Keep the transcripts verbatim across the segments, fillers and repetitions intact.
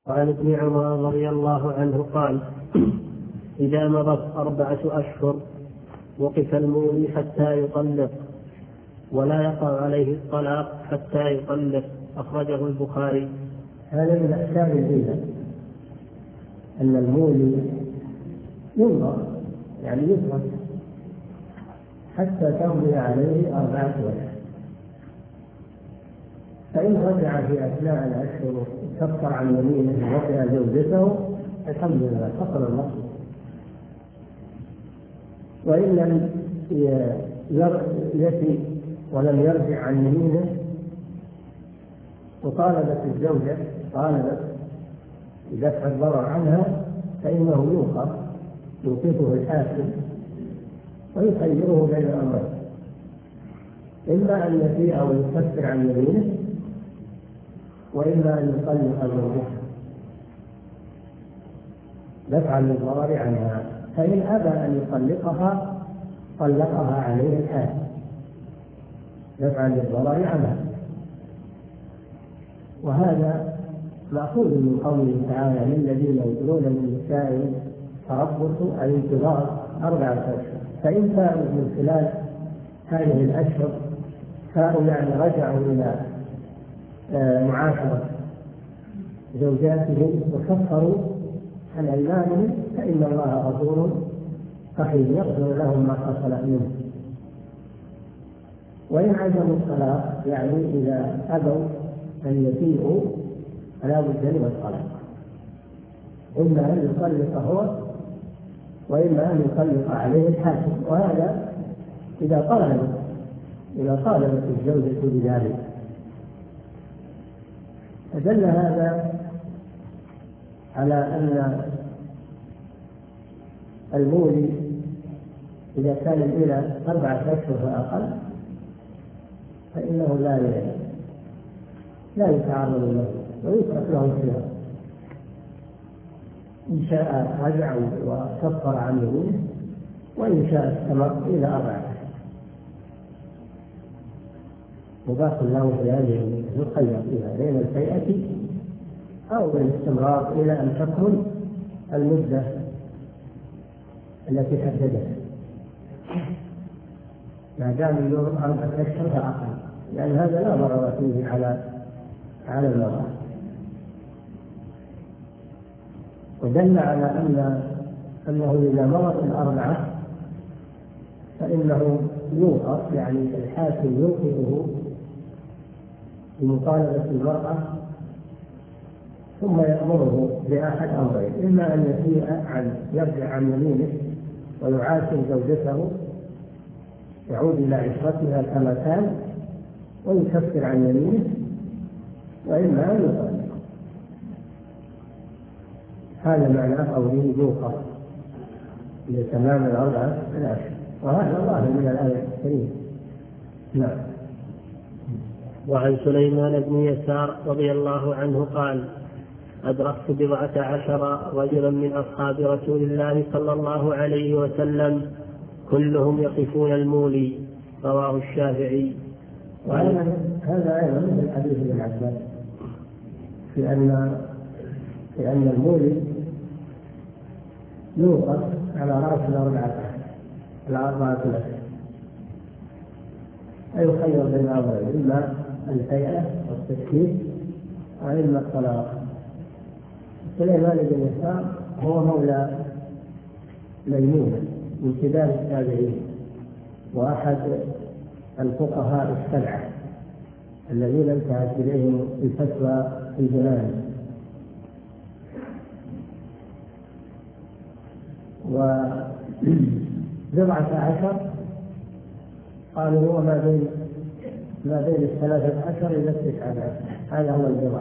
وعن ابن عمر رضي الله عنه قال: إذا مضت أربعة أشهر وقف المولي حتى يطلق، ولا يقع عليه الطلاق حتى يطلق. أخرجه البخاري. هذا من أحكام الزنا، أن المولي ينظر يعني يترك حتى تمضي عليه أربعة أشهر، فإن رجع في أثناء الأشهر وكفر عن يمينه ووطئ زوجته الحمد لله حصل المقصود. وإن لم يفي ولم يرجع عن يمينه وطالبت الزوجة طالبت بدفع الضرر عنها فإنه يوقف يوقفه الحاكم ويخيره بين الأمرين، إما أن يفيء أو يكفر عن يمينه، وإما أن يطلق زوجته دفعا للضرر عنها. فإن أبى أن يطلقها طلقها عليه الحاكم دفعا للضرر عنها. وهذا مأخوذ من قوله تعالى: للذين يؤذون من نسائهم تربص أي انتظار أربعة أشهر، فإن فاءوا من خلال هذه الأشهر فاءوا يعني رجعوا إلى معاشرة زوجاتهم وكفروا عن أيمانهم فإن الله غفور رحيم يغفر لهم ما حصل منه. وإن عزموا الطلاق يعني إذا أبوا أن يفيئوا فلا بد من الطلاق، إما أن يطلق هو وإما أن يطلق عليه الحاكم، وهذا إذا طلبت إذا طالبت الزوجة بذلك. فدل هذا على أن المولي إذا كان إلى أربعة أشهر فأقل فإنه لا لا يتعرض له ويترك له الخيار، إن شاء رجع وكفر عن يمينه، وإن شاء استمر إلى أربعة أشهر مباح له في هذه يخير فيها بين الفيئة أو الاستمرار إلى أن تكمل المدة التي حددها، ما دام اليوم أربعة أشهر فأقل، لأن هذا لا ضرر فيه على على المرأة. ودل على أن أنه إذا مرت الأربعة فإنه يوقف، يعني الحاكم يوقفه بمطالبة المرأة ثم يأمره بأحد أمرين: إما أن يفيء عن يرجع عن يمينه ويعاشر زوجته يعود إلى عشرتها كما كان ويكفر عن يمينه، وإما أن يطلق. هذا معناه قوله يوقف لتمام الأربعة الأشهر، وهذا ظاهر من الآية الكريمة. نعم. وعن سليمان بن يسار رضي الله عنه قال: أدركت بضعة عشر رجلا من أصحاب رسول الله صلى الله عليه وسلم كلهم يقفون المولي. رواه الشافعي. وهذا هذا أيضا من حديث ابن عباس في أن في أن المولي يوقف على رأس الأربعة الأربعة الأشهر، أيخير بين أمرين: إما الفيئة والتشكيك وإما الطلاق. سليمان بن يسار هو مولى ميمونة من كبار التابعين وأحد الفقهاء السبعة الذين انتهت إليهم الفتوى في زمانه. وبضعة عشر قالوا هو ما بين ما بين الثلاثة عشر إلى التسعة عشر، هذا هو البضع،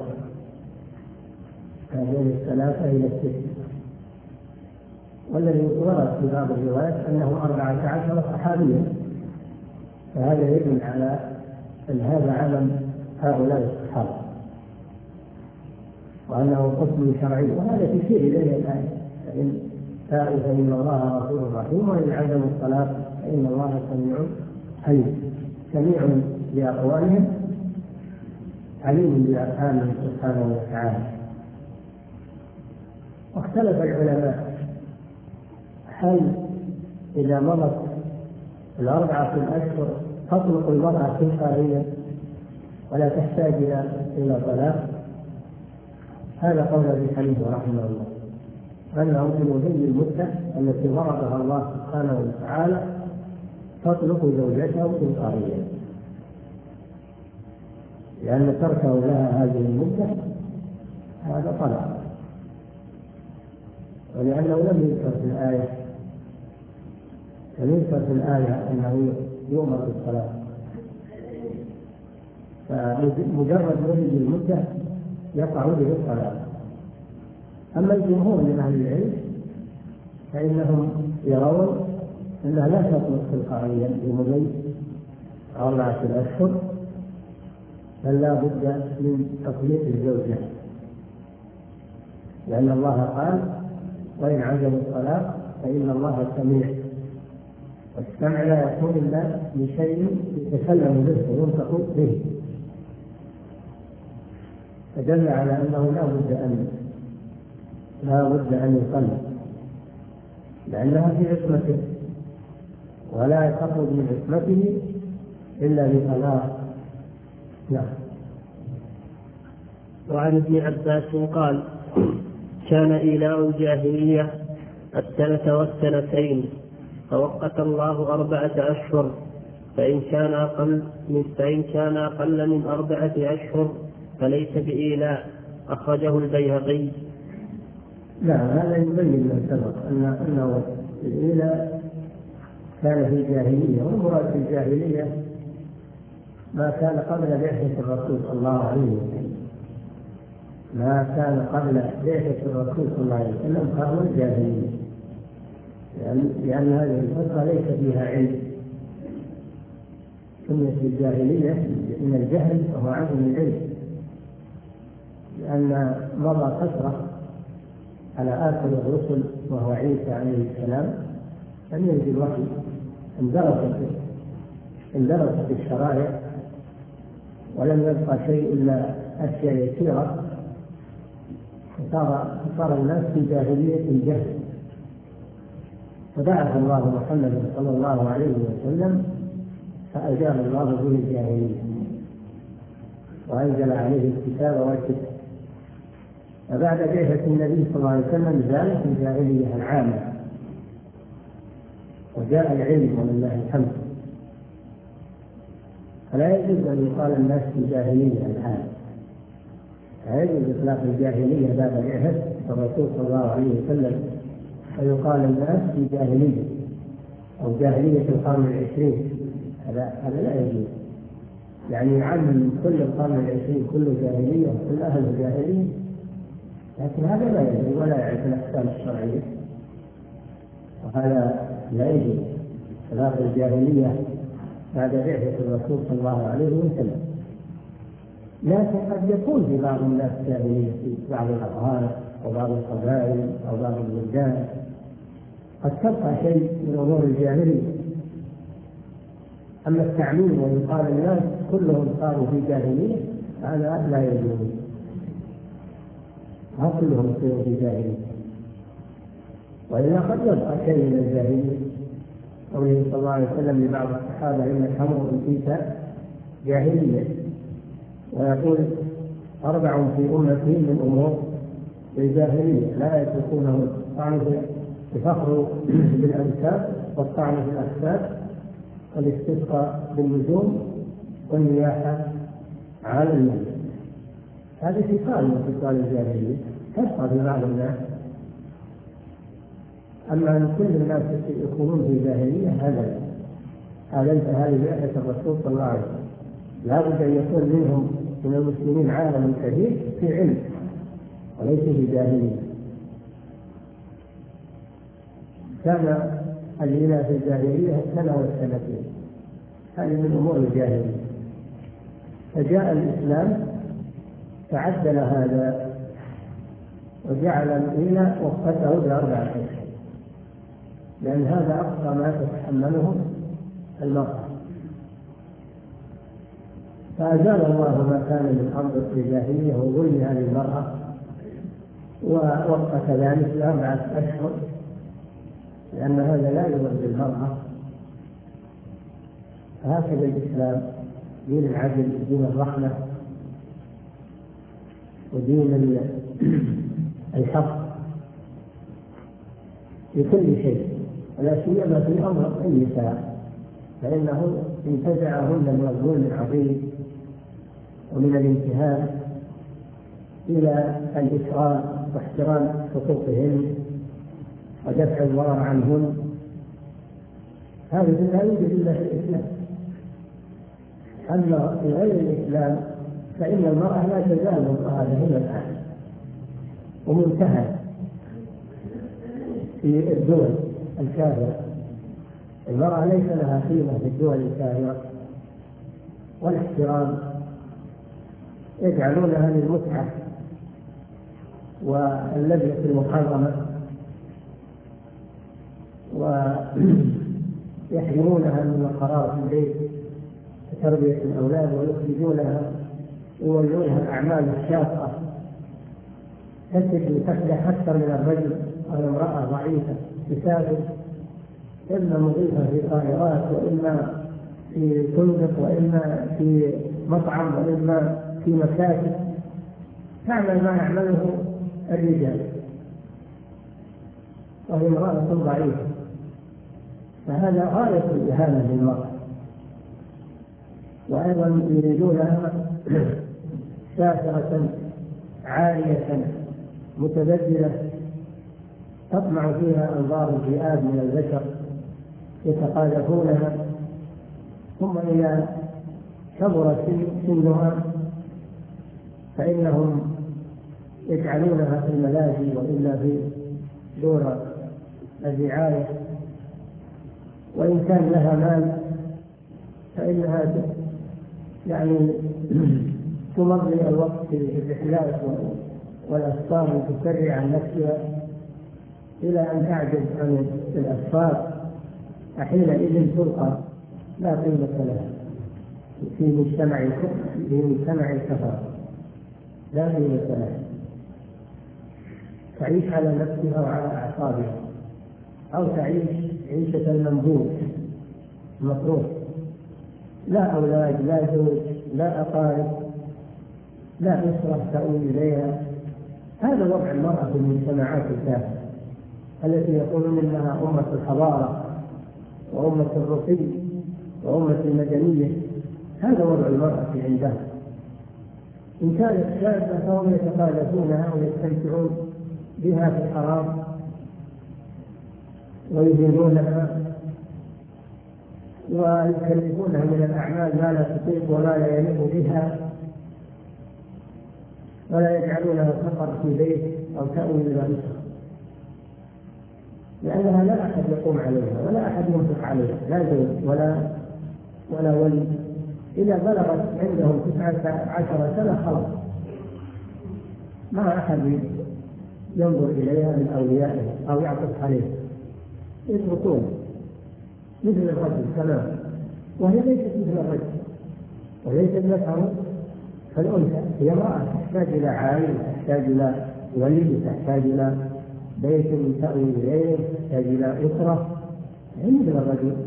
ما بين الثلاثة إلى التسعة. والذي ورد في بعض الروايات أنه أربعة عشر صحابيا، فهذا يدل على أن هذا علم هؤلاء الصحابة وأنه قسم شرعي، وهذا تشير إليه الآية: فإن فاءوا فإن الله غفور رحيم، وإن عزموا الصلاة فإن الله سميع عليم، سميع بأقوالهم عليم بأفعالهم سبحانه وتعالى. واختلف العلماء هل إذا مضت الأربعة الأشهر تطلق المرأة تلقائيا ولا تحتاج إلى طلاق؟ هذا قول ابي حنيفه رحمه الله، أنه من مدة المدة التي فرضها الله سبحانه وتعالى تطلق زوجته تلقائيا، لأن تركه لها هذه المدة هذا طلاق، ولأنه لم يذكر في الآية لم يذكر في الآية أنه يؤمر بالطلاق، فمجرد مدة المدة يقع به الطلاق. أما الجمهور من أهل العلم فإنهم يرون أنها لا تطلق تلقائيا بمضي أربعة الأشهر، بل لا بد من تطليق الزوجة، لأن الله قال: وإن عزموا الطلاق فإن الله سميع، والسمع لا يكون إلا بشيء يتكلم به وينطق به، فدل على أنه لا بد أن لا بد أن يطلق، لأنها في عصمته ولا تخرج من عصمته إلا بطلاق. نعم. وعن ابن عباس قال: كان إيلاء الجاهلية السنة والسنتين، فوقت الله أربعة أشهر، فإن كان أقل من فإن كان أقل من أربعة أشهر فليس بإيلاء. أخرجه البيهقي. نعم، هذا يبين ما سبق أن أنه الإيلاء كان في الجاهلية، والمراد في الجاهلية ما كان قبل بعثة الرسول صلى الله عليه وسلم، ما كان قبل بعثة الرسول صلى الله عليه وسلم فهو الجاهلية، لأن, لأن هذه الفترة ليس فيها علم، سميت الجاهلية من الجهل وهو عدم العلم، لأن مضى فترة على آخر الرسل وهو عيسى عليه السلام لم ينزل وحي، اندرست اندرست الشرائع ولم يبقى شيء إلا أشياء يسيرة، فصار صار الناس في جاهلية الجهل، فبعث الله محمد صلى الله عليه وسلم فأجاب الله به الجاهلية وأنزل عليه الكتاب والحكمة، فبعد بعثة النبي صلى الله عليه وسلم زالت الجاهلية العامة وجاء العلم ولله الحمد، فلا يجوز أن يقال الناس في جاهلية الآن، لا يجوز إطلاق الجاهلية بعد بعثة الرسول صلى الله عليه وسلم فيقال الناس في جاهلية أو جاهلية القرن العشرين، هذا هذا لا يجوز، يعني يعمم كل القرن العشرين كله جاهلية وكل أهل الجاهلية، لكن هذا لا يجوز ولا يعرف الأحكام الشرعية، وهذا لا يجوز إطلاق الجاهلية بعد بعثة الرسول صلى الله عليه وسلم. لكن قد يكون في بعض الناس جاهلية في بعض الأطهار أو بعض القبائل أو بعض البلدان، قد تبقى شيء من أمور الجاهلية. أما التعميم ويقال الناس كلهم صاروا في جاهلية هذا لا يجوز، ما كلهم يصيروا في جاهلية، وإلا قد يبقى شيء من الجاهلية. قوله صلى الله عليه وسلم لبعض الصحابة: إن الأمر فيك جاهلية، ويقول: أربع في أمتي من أمور الجاهلية لا يتركونه: الطعن في الفخر بالأنساب، والطعن في الأحساب، والاستسقاء بالنجوم، والنياحة على الميت. هذه خصال من خصال الجاهلية تبقى في بعض الناس، أما أن كل الناس يكونون في جاهلية هذا هذا هذه بعثة الرسول صلى الله عليه وسلم، لا بد أن يكون منهم من المسلمين عالم كبير في علم وليس في جاهلية. كان الإله في الجاهلية السنة والسنتين، هذه من أمور الجاهلية، فجاء الإسلام تعدل هذا وجعل الإله وقته بأربعة أشهر، لأن هذا أقصى ما تتحمله المرأة، فأزال الله ما كان من أمر الجاهلية وظلمها للمرأة ووقت ذلك لأربعة أشهر، لأن هذا لا يرد المرأة. هكذا الإسلام دين العدل، دين الرحمة، ودين الحق في كل شيء، ولا سيما في أمر النساء، فإنه انتزعهن من الظلم العظيم ومن الانتهاك إلى الإكرام واحترام حقوقهن ودفع الضرر عنهن. هذا لا يوجد إلا في الإسلام. أما في غير الإسلام فإن المرأة لا تزال مضطهدة إلى الآن ومنتهى في الدول الكافرة. المرأة ليس لها قيمة في الدول الكافرة ولا احترام، يجعلونها للمتعة واللذة المحرمة، ويحرمونها من القرار في البيت وتربية الأولاد، ويخرجونها ويولونها الأعمال الشاقة، تجد تفلح أكثر من الرجل أو امرأة ضعيفة تسافر إما مضيفة في طائرات، وإما في فندق، وإما في مطعم، وإما في مكاتب، تعمل ما يعمله الرجال وهي امرأة ضعيفة. فهذا غاية الإهانة للمرأة. وأيضا يريدونها سافرة عالية متبذلة تطمع فيها أنظار الذئاب من البشر يتقاذفونها، ثم إذا كبر سنها فإنهم يجعلونها في الملاهي وإلا في دور الرعاية، وإن كان لها مال فإنها يعني تمضي الوقت في الرحلات والأسفار وتسرع عن نفسها إلى أن تعجز عن الأسفار، فحينئذ تلقى لا قيمة لها في مجتمع في مجتمع الكفر، لا قيمة لها، تعيش على نفسها وعلى أعصابها، أو تعيش عيشة المنبوذ المطروح، لا أولاد، لا زوج، لا أقارب، لا أسرة تؤوي إليها. هذا وضع المرأة في المجتمعات الكافرة التي يقولون إنها أمة الحضارة وأمة الرقي وأمة المدنية. هذا وضع المرأة عندها. إن كانت شابة فهم يتقاذفونها ويستمتعون بها في الحرام ويهينونها ويكلفونها من الأعمال ما لا تطيق وما لا يليق بها، ولا يجعلونها تقر في بيت أو تأوي إلى أسرة، لأنها لا أحد يقوم عليها ولا أحد ينفق عليها، لا زوج ولا ولا ولي. إذا بلغت عندهم تسعة عشر سنة خلاص ما أحد ينظر إليها من أوليائها أو يعطف عليها، يتركون مثل الرجل تماما، وهي ليست مثل الرجل وليست مثله فالأنثى. هي امرأة تحتاج إلى عائلة، تحتاج إلى ولي، تحتاج إلى بيت تأوي إليه، تحتاج إلى أسرة، هي مثل الرجل.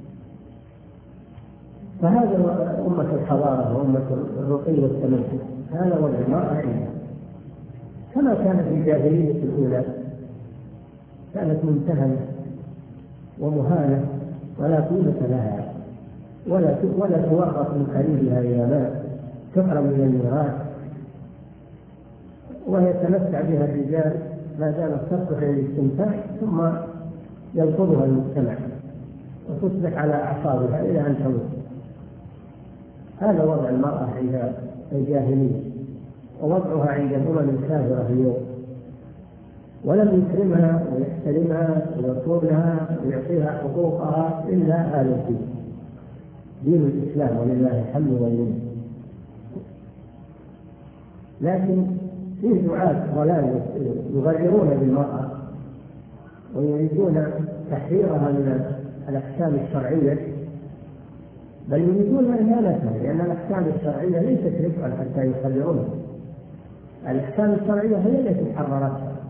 فهذا أمة الحضارة وأمة الرقي والتمكن، هذا وضع المرأة عندها. كما كانت في الجاهلية الأولى، كانت ممتهنة ومهانة ولا قيمة لها، ولا ولا تورط من قريبها إلى ما تحرم من الميراث، ويتمتع بها الرجال ما دامت تصلح للاستمتاع، ثم يرفضها المجتمع وتصبح على أعصابها إلى أن تموت. هذا وضع المرأة عند الجاهلية، ووضعها عند الأمم الكافرة اليوم. ولم يكرمها ويحترمها ويصونها ويعطيها حقوقها إلا هذا الدين، دين الإسلام، ولله الحمد والمنة. لكن فيه دعاة ضلال يغررون بالمرأة ويريدون تحريرها من الأحكام الشرعية، بل يريدون إهانتها، لأن الأحكام الشرعية ليست رفقا حتى يخررونها. الأحكام الشرعية هي التي حررتها،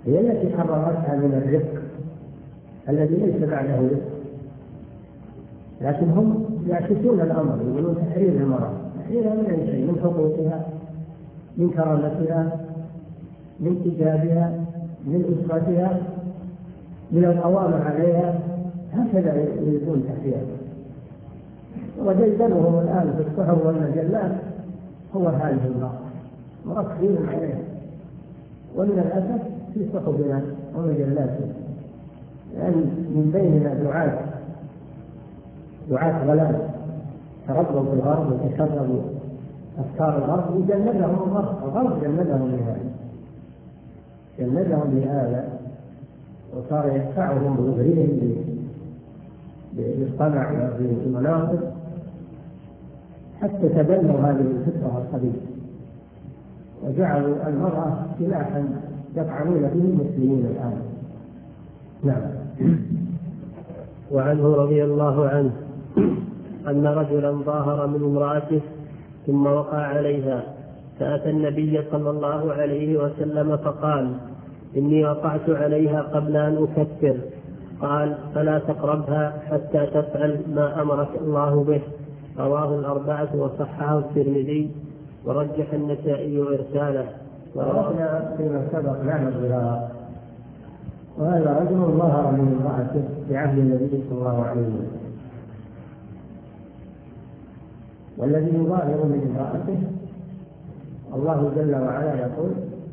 هي التي حررتها من الرق الذي ليس بعده رق، لكن هم يعكسون الأمر، يقولون تحرير المرأة، تحريرها من أي شيء، من حقوقها، من كرامتها، من حجابها، من أسرتها، من القوام عليها، هكذا يريدون تحريرها. ودلدلهم الآن في الصحف والمجلات هو هذه المرأة، مركزين عليها، ومن الأسف في صحفنا ومجلاتنا، لأن من بيننا دعاة دعاة غلال تربوا في الغرب وتشربوا أفكار الغرب، وجندهم الغرب، الغرب جندهم لهذا جندهم لهذا وصار يدفعهم بظهرهم بالطمع في المناصب حتى تبنوا هذه الفكرة الخبيثة وجعلوا المرأة سلاحا يطعنون به المسلمين الآن. نعم. وعنه رضي الله عنه أن رجلا ظاهر من امرأته ثم وقع عليها، فأتى النبي صلى الله عليه وسلم فقال: إني وقعت عليها قبل أن أكفر. قال: فلا تقربها حتى تفعل ما أمرك الله به. رواه الأربعة وصححه الترمذي ورجح النسائي إرساله. ورأينا فيما سبق نعم الظهار، وهذا رجل ظهر من امرأته في عهد النبي صلى الله عليه وسلم، والذي يظاهر من امرأته الله جل وعلا يقول: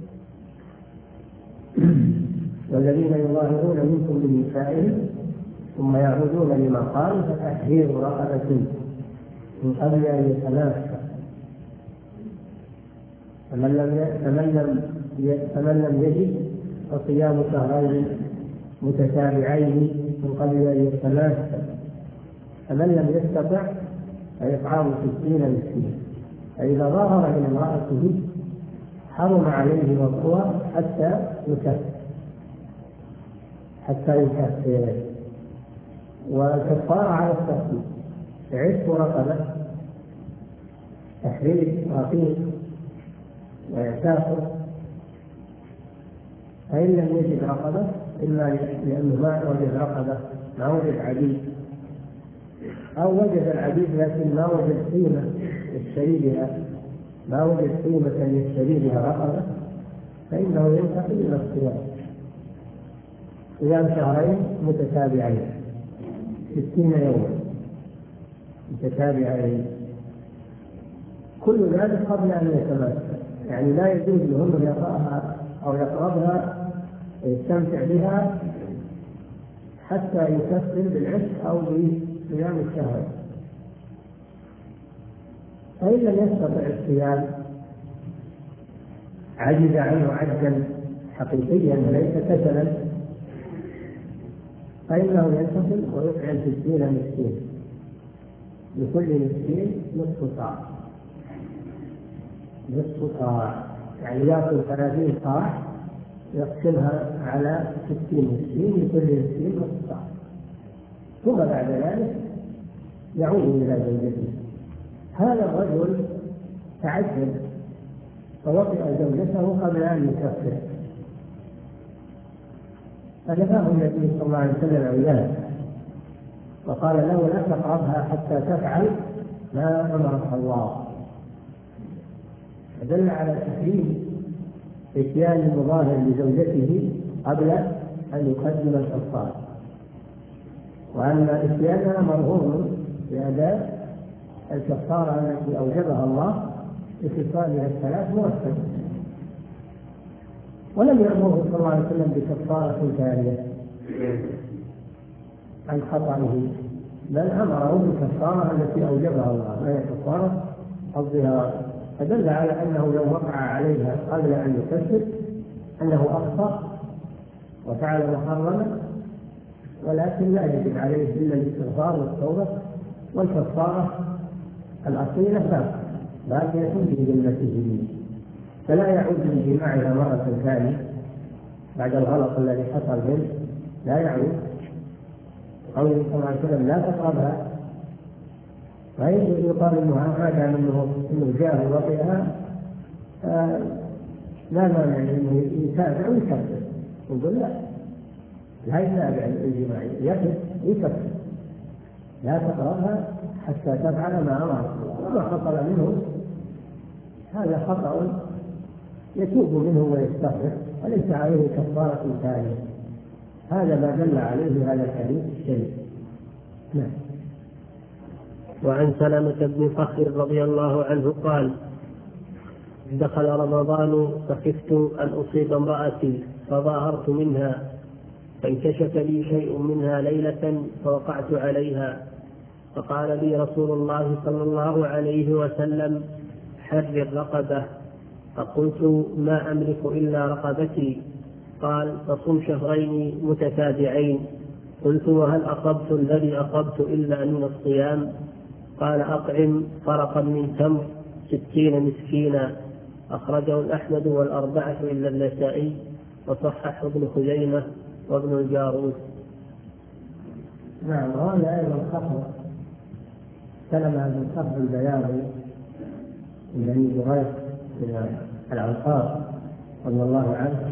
والذين يظاهرون منكم من نسائهم ثم يعودون لما قالوا فتحرير رقبة من قبل أن يتنافسوا، فمن لم فمن لم يجد فصيام شهرين متتابعين من قبل أن يتنافسوا، فمن لم يستطع فإطعام ستين مسكينا. فإذا ظاهر من امرأته حرم عليه وقوع حتى يكفر حتى يكفر والكفارة على التخفيف: عتق رقبة، تحرير رقيق، ويعتاقه. فإن لم يجد رقبة، إما لأنه ما وجد رقبة، ما وجد عبيد، أو وجد العبيد لكن ما وجد قيمة يشتري بها، ما وجد قيمة يشتري بها رقبة، فإنه ينتقل إلى الصيام، صيام شهرين متتابعين ستين يوما متتابعين، كل ذلك قبل أن يتماسك، يعني لا يجوز لهم أن يقرأها أو يقربها ويستمتع بها حتى يكفر بالعشق أو بصيام الشهر. فإن لم يستطع الصيام، عجز عنه عجزا حقيقيا وليس كسلا، فإنه ينتصل ويطعم ستين مسكين، لكل مسكين نصف صاع، نصف صاع يعني يأكل ثلاثين صاع يقسمها على ستين مسكين، لكل مسكين نصف صاع، ثم بعد ذلك يعود إلى زوجته. هذا الرجل تعجل فوطئ زوجته قبل أن يكفر، فنهاه النبي صلى الله عليه وسلم عن ذلك وقال له: لا تقربها حتى تفعل ما أمرك الله. فدل على تحريم إتيان المظاهر لزوجته قبل أن يقدم الكفارة، وأن إتيانها مرهون بأداء الكفارة التي أوجبها الله بخصالها الثلاث مؤثر. ولم يأمره صلى الله عليه وسلم بكفارة ثانية عن خطئه، بل أمره بالكفارة التي أوجبها الله وهي كفارة الظهار، فدل على أنه لو وقع عليها قبل أن يكفر أنه أخطأ وفعل محرما، ولكن لا يجب عليه إلا الاستغفار والتوبة، والكفارة الأصيلة باقية باقية بذمته، فلا يعود لجماعها مرة ثانية بعد الغلط الذي حصل منه، لا يعود. قوله صلى الله عليه وسلم: لا تقربها، فيجب يقال انه ما دام انه جاء وطئها لا مانع انه يتابع ويكفر، يقول لا، لا يتابع الجماع، يقف يكفر، لا تقربها حتى تفعل ما أمر الله، وما حصل منه هذا خطأ يتوب منه ويستغفر وليس عليه كفارة ثانية. هذا ما دل عليه هذا الحديث الشريف. نعم. وعن سلمة بن فخر رضي الله عنه قال: دخل رمضان فخفت أن أصيب امرأتي فظاهرت منها، فانكشف لي شيء منها ليلة فوقعت عليها، فقال لي رسول الله صلى الله عليه وسلم: حرر رقبة. فقلت: ما أملك إلا رقبتي. قال: فصم شهرين متتابعين. قلت: وهل أصبت الذي أصبت إلا من الصيام؟ قال: أطعم فرقا من تمر ستين مسكينا. أخرجه الأحمد والأربعة إلا النسائي، وصححه ابن خزيمة وابن الجارود. نعم. وهذا أيضا خطر سلمة بن فخر البياضي الذي جريج من الأنصار رضي الله عنه،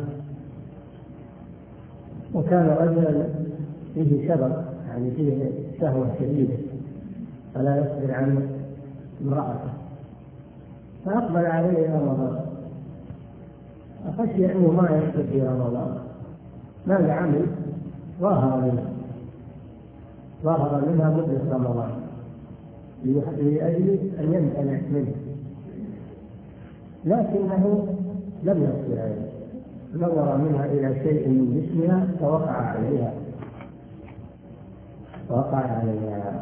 وكان رجلا فيه شبق، يعني فيه شهوة شديدة فلا يصبر عن امرأته، فأقبل عليه رمضان فخشي أنه ما يصبر في رمضان. ماذا عمل؟ ظاهر منها ظاهر منها مدة رمضان لأجل أن يمتنع منه، لكنه لم يصبر عليه، نظر منها إلى شيء من جسمها فوقع عليها وقع عليها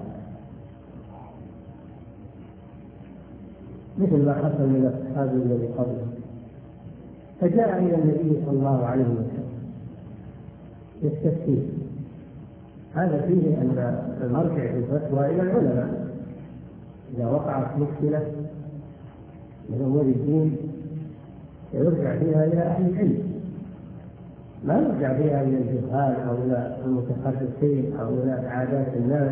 مثل ما حصل من الصحابي الذي قبله. فجاء إلى النبي صلى الله عليه وسلم يستفتيه. هذا فيه أن المرجع في الفتوى إلى العلماء. إذا وقعت مشكلة من أمور الدين يرجع فيها إلى أهل العلم، ما يرجع فيها إلى الجهال أو إلى المتخصصين أو إلى عادات الناس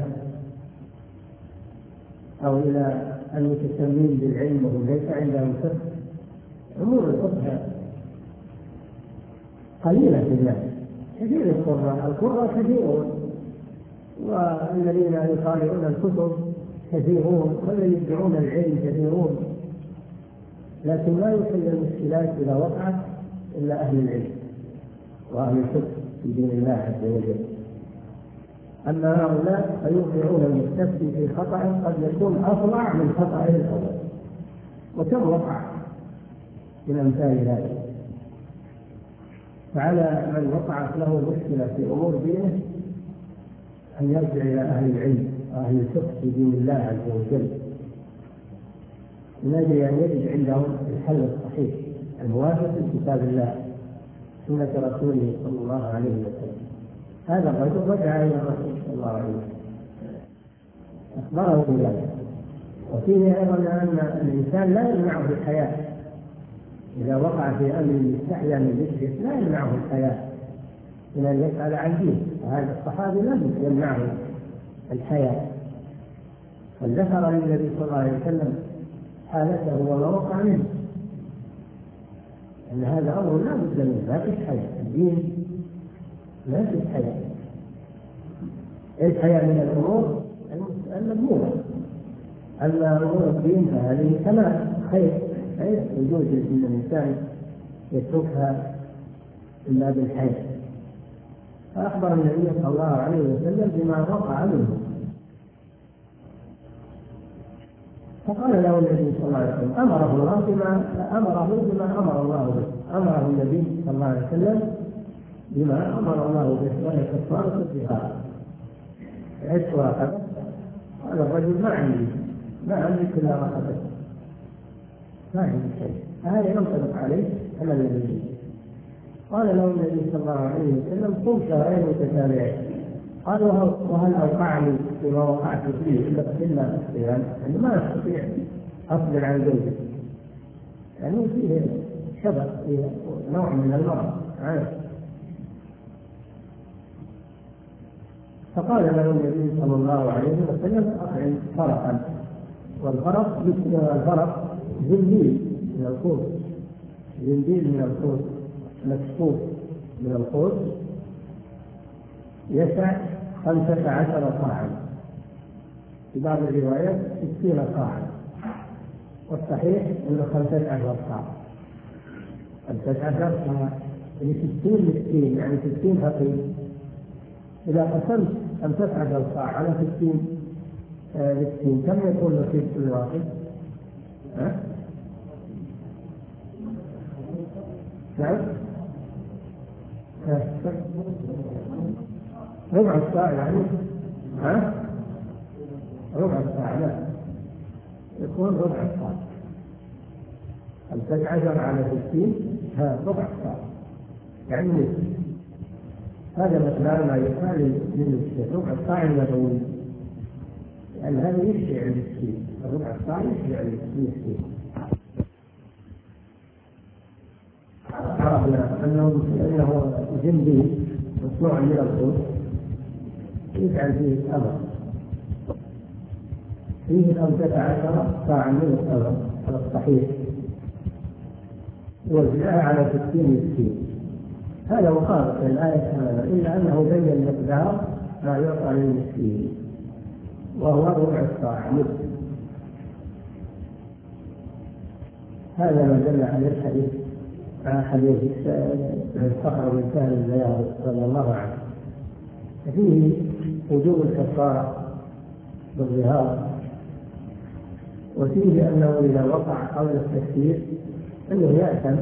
أو إلى المتسمين بالعلم وهم ليس عندهم فقه. أمور الفقه قليلة في الناس، كثير القراء القراء كثيرون، والذين يقارئون الكتب كثيرون، والذين يدعون العلم كثيرون، لكن لا يحل المشكلات إذا وقعت إلا أهل العلم وأهل الفقه في دين الله عز وجل. أما هؤلاء فيوقعون المستفتي في خطأ قد يكون أفظع من خطأ الأول، وكم وقع من أمثال ذلك. فعلى من وقعت له مشكلة في أمور دينه أن يرجع إلى أهل العلم وأهل الفقه في دين الله عز وجل، من أجل أن يجد عندهم الحل الصحيح الموافق لكتاب الله سنة رسوله صلى الله عليه وسلم. هذا الرجل رجع إلى الرسول صلى الله عليه وسلم أخبره بذلك. وفيه أيضا أن الإنسان لا يمنعه الحياة إذا وقع في أمر يستحيا من ذكره، لا يمنعه الحياة من أن يسأل عن دين. وهذا الصحابي لم يمنعه الحياة، بل ذكر للنبي صلى الله عليه وسلم حالته وما وقع منه، أن هذا أمر لا بد منه، لا في حياة الدين، لا في حياة. الحياة من الأمور المذمومة، أما أمور الدين فهذه كمال خير، يجوز أن الإنسان يتركها إلا بالحياة. فأخبر النبي صلى الله عليه وسلم بما وقع منه، فقال له النبي صلى الله عليه وسلم أمره الله بما أمره بما أمر الله به، أمره النبي صلى الله عليه وسلم بما أمر الله به، وهي كفارة الظهار عشق رقبة. قال الرجل ما عندي ما عندي إلا رقبة، ما عندي شيء، فهذا ينطبق عليه كما الذي. قال له النبي صلى الله عليه وسلم صم شهرين متتابعين. قال وهل أوقعني فيما وقعت فيه إلا الصيام؟ يعني ما أستطيع أصبر عن زوجي، يعني فيه شبه، فيه نوع من المرض. فقال له النبي صلى الله عليه وسلم أطعم فرقا، والفرق الفرق زنبيل من الخوف، زنبيل من الخوف مكسوف من القوت يسع خمسة عشر صاعا، في بعض الروايات ستين صاعا، والصحيح أنه خمسة عشر صاع. خمسة عشر صاع يعني ستين مسكين، يعني ستين فقير. إذا قسمت خمسة عشر صاع على ستين مسكين كم يكون نصيب كل واحد؟ ها؟ نعم؟ ربع الصاع يعني؟ ها؟ ربع الصاع لا، يكون ربع الصاع. خمسة عشر على ستين ها ربع الصاع، يعني نصف. هذا مقدار ما يقال للمسكين، ربع الصاع النبوي، لأن هذا يشبع المسكين، ربع الصاع يشبع المسكين. عرفنا أنه أنه جندي مصنوع من القوت يجعل فيه الثمر، فيه خمسة عشر صاعا من الثمر على الصحيح، وزعها على ستين مسكين. هذا مخالف للآية تماما، إلا أنه بين مقدار ما يعطى للمسكين وهو ربع الصاع مثل. هذا ما دل عليه الحديث حديث الصخر بن سهل الزياري رضي الله عنه، فيه وجوب الكفارة بالظهار، وفيه أنه إذا وقع قول التكفير أنه يأثم،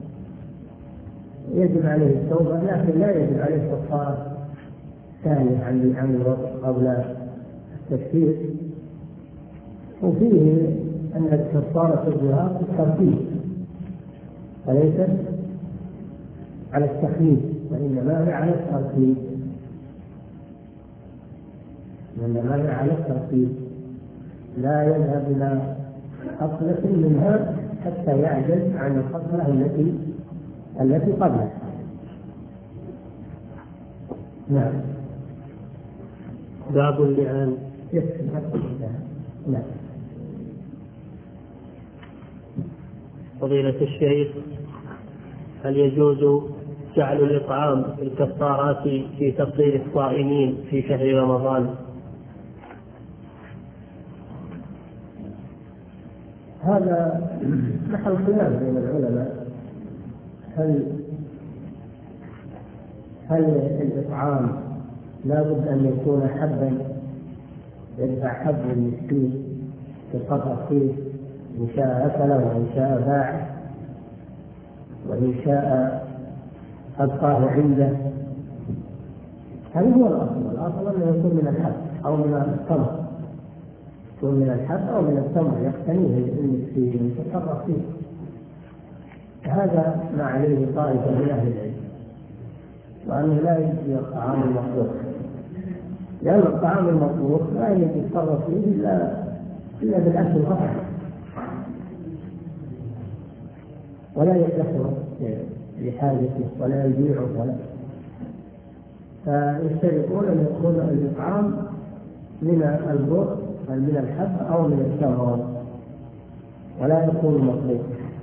يجب عليه التوبة، لكن لا يجب عليه كفارة ثانية عن عن الوقع قبل التكفير. وفيه أن الكفارة الظهار الترتيب وليست على التخليد، وإنما هي على الترتيب، وإنما هي على الترتيب، لا يذهب إلى خصلة منها حتى يعجز عن الخصلة التي التي قبلها. نعم. باب اللعان. نعم. فضيلة الشيخ، هل يجوز جعل الإطعام في الكفارات في تفطير الصائمين في شهر رمضان؟ هذا محل خلاف بين العلماء، هل هل الإطعام لا بد أن يكون حبا يدفع حب المسكين يقطع فيه، إن شاء أكله وإن شاء باع وإن شاء أبقاه عنده؟ هذا هو الأصل. الأصل أنه يكون من الحب أو من التمر، يكون من الحب أو من التمر يقتنيه المسكين يتصرف فيه. هذا ما عليه طائفة من أهل العلم، وأنه لا يجزي الطعام المطبوخ، لأن الطعام المطبوخ لا يجزي يتصرف فيه إلا إلا بالأكل فقط، ولا يدخر لحاجته ولا يبيعه ولا. فيشترطون أن يكون الإطعام من البر من الحب أو من التمر، ولا يكون مطبوخ.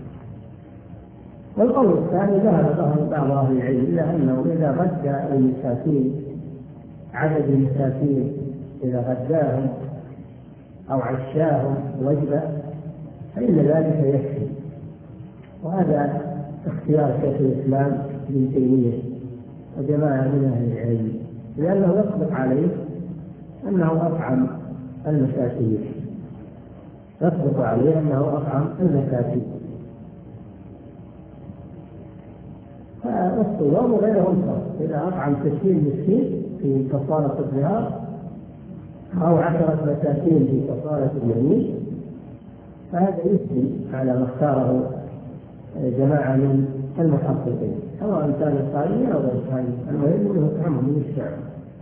والقول الثاني ذهب بعض أهل العلم إلا أنه إذا غدى المساكين عدد المساكين، إذا غداهم أو عشاهم وجبة فإن ذلك يكفي. وهذا اختيار شيخ الإسلام ابن تيمية وجماعة من أهل العلم، لأنه يصدق عليه أنه أطعم المساكين، يصدق عليه أنه أطعم المساكين. فالصوم غيرهم فرق، إذا أطعم ستين مسكين في كفارة الظهار أو عشرة مساكين في كفارة اليمين فهذا يثني على ما اختاره جماعة من المحققين، سواء كان صائما أو غير صائم، المهم أنه يطعمهم من الشعب،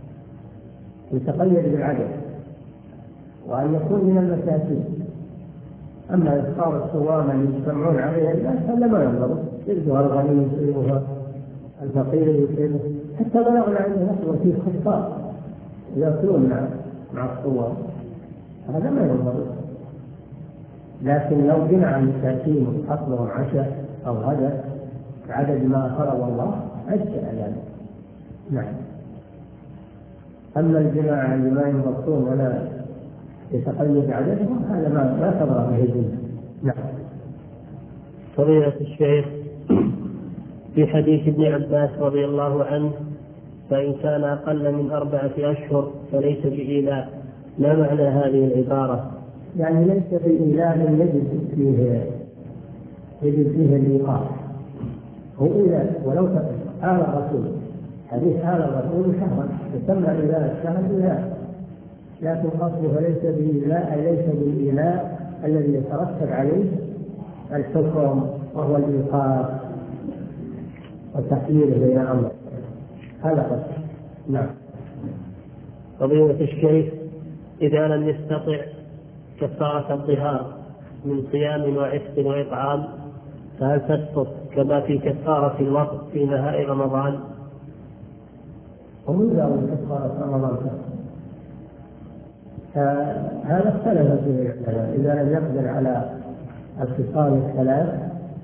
يتقيد بالعدد، وأن يكون من المساكين. أما إفطار الصوام اللي يجتمعون عليها الناس هذا ما ينظر، يلزمها الغني يسلمها الفقير يسلمه، حتى بلغنا عنده نحن فيه خطاب يأكلون مع مع الصوام، هذا ما ينظر. لكن لو جمع المساكين وحط لهم عشاء أو غدا عدد ما فرض الله أجزأ ذلك. نعم. أما الجماعة اللي ما ينبطون ولا يتقيد عددهم هذا ما ما تضرب به الدنيا. نعم. فضيلة الشيخ، في حديث ابن عباس رضي الله عنه فإن كان أقل من أربعة أشهر فليس بإيلاء، ما معنى هذه العبارة؟ يعني ليس بإيلاء يجب فيه يجب فيه الإيقاف، هو إيلاء ولو آل الرسول، حديث آل الرسول شهرا يسمى إيلاء الشهر إيلاء، لكن قصده ليس بإيلاء أي ليس بالإيلاء الذي يترتب عليه الحكم وهو الإيقاف وتحليله بين أمر، هذا قصده. نعم. فضيلة الشيخ، إذا لم يستطع كفارة الظهار من صيام وعتق وإطعام فهل تسقط كما في كفارة الوقت في نهاء رمضان؟ ومن ذلك كفارة رمضان هذا اختلف فيه إذا لم يقدر على الخصال الثلاث،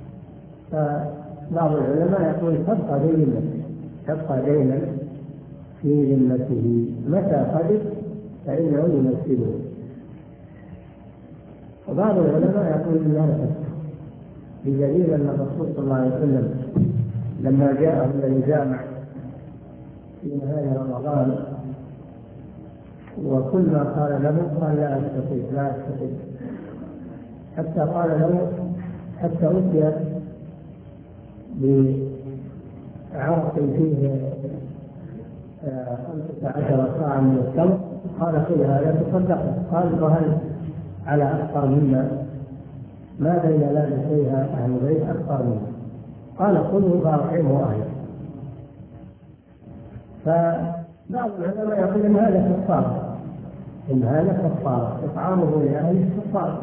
فبعض العلماء يقول تبقى دينا تبقى دينا في ذمته متى قدر فإنه يمثله، وبعض العلماء يقول لا تبقى، بدليل أن الرسول صلى الله عليه وسلم لما جاءه الذي جامع في نهاية رمضان وكل ما قال له قال لا أستطيع لا أستطيع حتى قال له حتى أتي بعرق فيه خمسة عشر صاعا من التمر، قال خذ هذا تصدق، قال وهل على أكثر مما ما بين لا لديها أهل البيت أكثر منه، قال خذه فأطعمه أهله. فبعض العلماء يقول إن هذا كفارة، إن هذا كفارة إطعامه لأهله كفارة.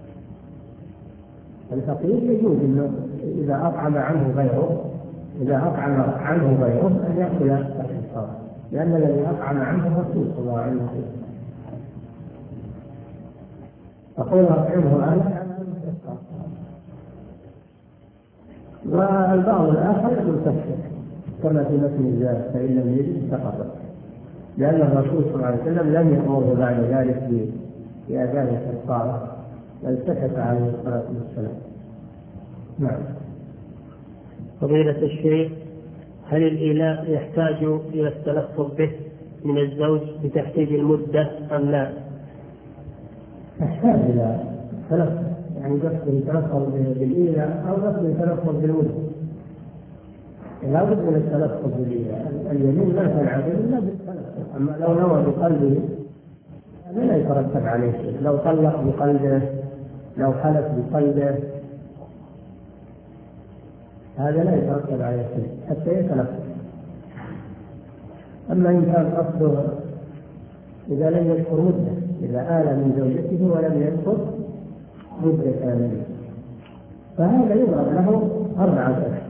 الفقير يجوز إنه إذا أطعم عنه غيره إذا أطعم عنه غيره أن يأكل الكفارة، لأن الذي أطعم عنه الرسول صلى الله عليه وسلم، فقول أطعمه أهله. والبعض الآخر يقول تكفر كما في متن الزاد فإن لم يجد سقط، لأن الرسول صلى الله عليه وسلم لم يأمره بعد ذلك بأداء الكفارة بل سكت عليه الصلاة والسلام. نعم. فضيلة الشيخ، هل الإيلاء يحتاج إلى التلفظ به من الزوج بتحديد المدة أم لا؟ يحتاج إلى تلفظ، يعني قصد يتلفظ بالإيلاء أو قصد يتلفظ بالمدة، لا بد من التلفظ بالإيلاء، اليمين لا تنعقد إلا بالتلفظ، أما لو نوى بقلبه هذا لا يترتب عليه شيء، لو طلق بقلبه لو حلف بقلبه هذا لا يترتب عليه شيء حتى يتلفظ. أما إن كان قصده إذا لم يذكر مدة، إذا آل من زوجته ولم يذكر مدة كاملة فهذا يضرب له أربعة أشهر،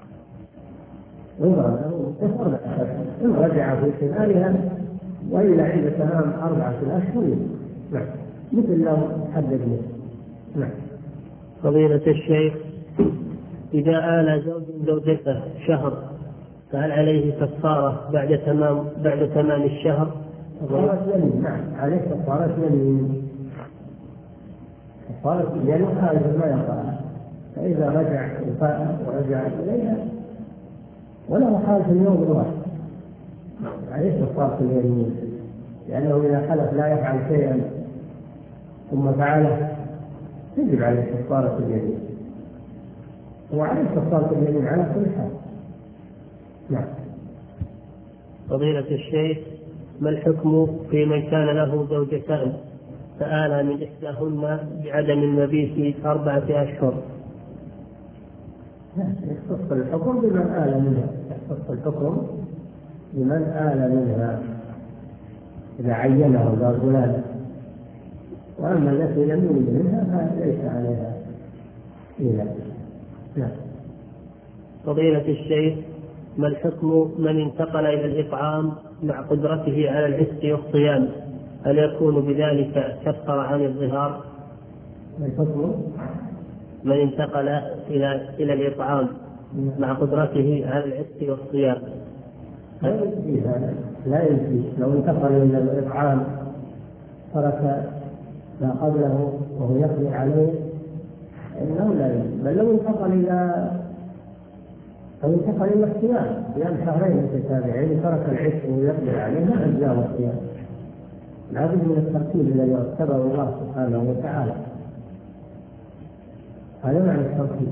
يضرب له أربعة أشهر إن رجع في خلالها وإلى عند تمام أربعة أشهر. نعم. مثل لو حدد مدة. نعم. فضيلة الشيخ، إذا آل زوج زوجته شهر فهل عليه كفارة بعد تمام بعد تمام الشهر؟ كفارة يمين. نعم عليه كفارة يمين، كفارة يمين هذا ما يقع، فإذا رجع وفاء ورجع إليها وله حال في اليوم الواحد عليه كفارة اليمين، لأنه إذا حلف لا يفعل شيئا ثم فعله يجب عليه كفارة اليمين، وعليه كفارة اليمين على كل حال. نعم. فضيلة الشيخ، ما الحكم في من كان له زوجتان فآلى من إحداهن بعدم المبيت أربعة أشهر؟ يختص الحكم بمن آل منها، يختص الحكم بمن آل منها إذا عينه قال فلان، وأما التي لم يولد منها فليس عليها إيلاء. نعم. فضيلة الشيخ، ما الحكم من انتقل إلى الإطعام مع قدرته على العتق والصيام، هل يكون بذلك كفر عن الظهار؟ الحكم من انتقل إلى إلى الإطعام مع قدرته على العتق والصيام. لا يجزي هذا، لا يجزي. لو انتقل إلى الإطعام ترك ما قبله وهو يقضي عليه إنه لا يجزي. بل لو انتقل إلى لو انتقل إلى الصيام صيام شهرين متتابعين ترك العتق ويقضي عليه ما أجزاه الصيام. لابد من الترتيب الذي رتبه الله سبحانه وتعالى. هذا معنى الترتيب.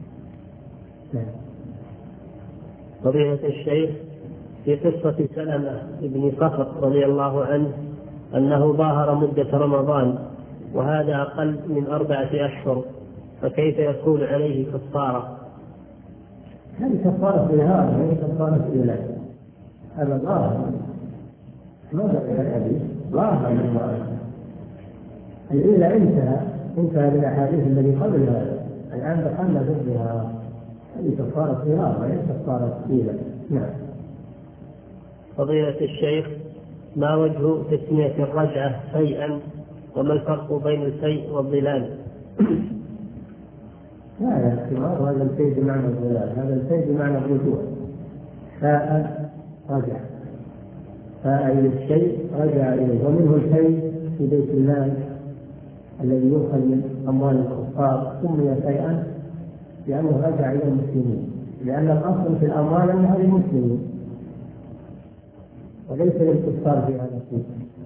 فضيلة الشيخ، في قصة سلمة بن صخر رضي الله عنه أنه ظاهر مدة رمضان وهذا أقل من أربعة أشهر، فكيف يكون عليه كفارة؟ هذه كفارة إلهام، هذه كفارة إله. هذا ظاهر ماذا في الحديث؟ ظاهر من الله. الإله انتهى انتهى بالأحاديث الذي قبل هذا. الآن دخلنا ضدها. هذه كفارة إلهام وليس كفارة إله. نعم. فضيلة الشيخ، ما وجه تسمية الرجعة شيئا، وما الفرق بين الشيء والظلال؟ لا يا اختبار، هذا الشيء بمعنى الظلال، هذا الشيء بمعنى الرجوع. فاء رجع، فأي الشيء رجع إليه. ومنه الشيء في بيت المال الذي يؤخذ من أموال الكفار سمي شيئا لأنه رجع إلى المسلمين، لأن الأصل في الأموال أنها للمسلمين وليس للكفار في هذا الشيء.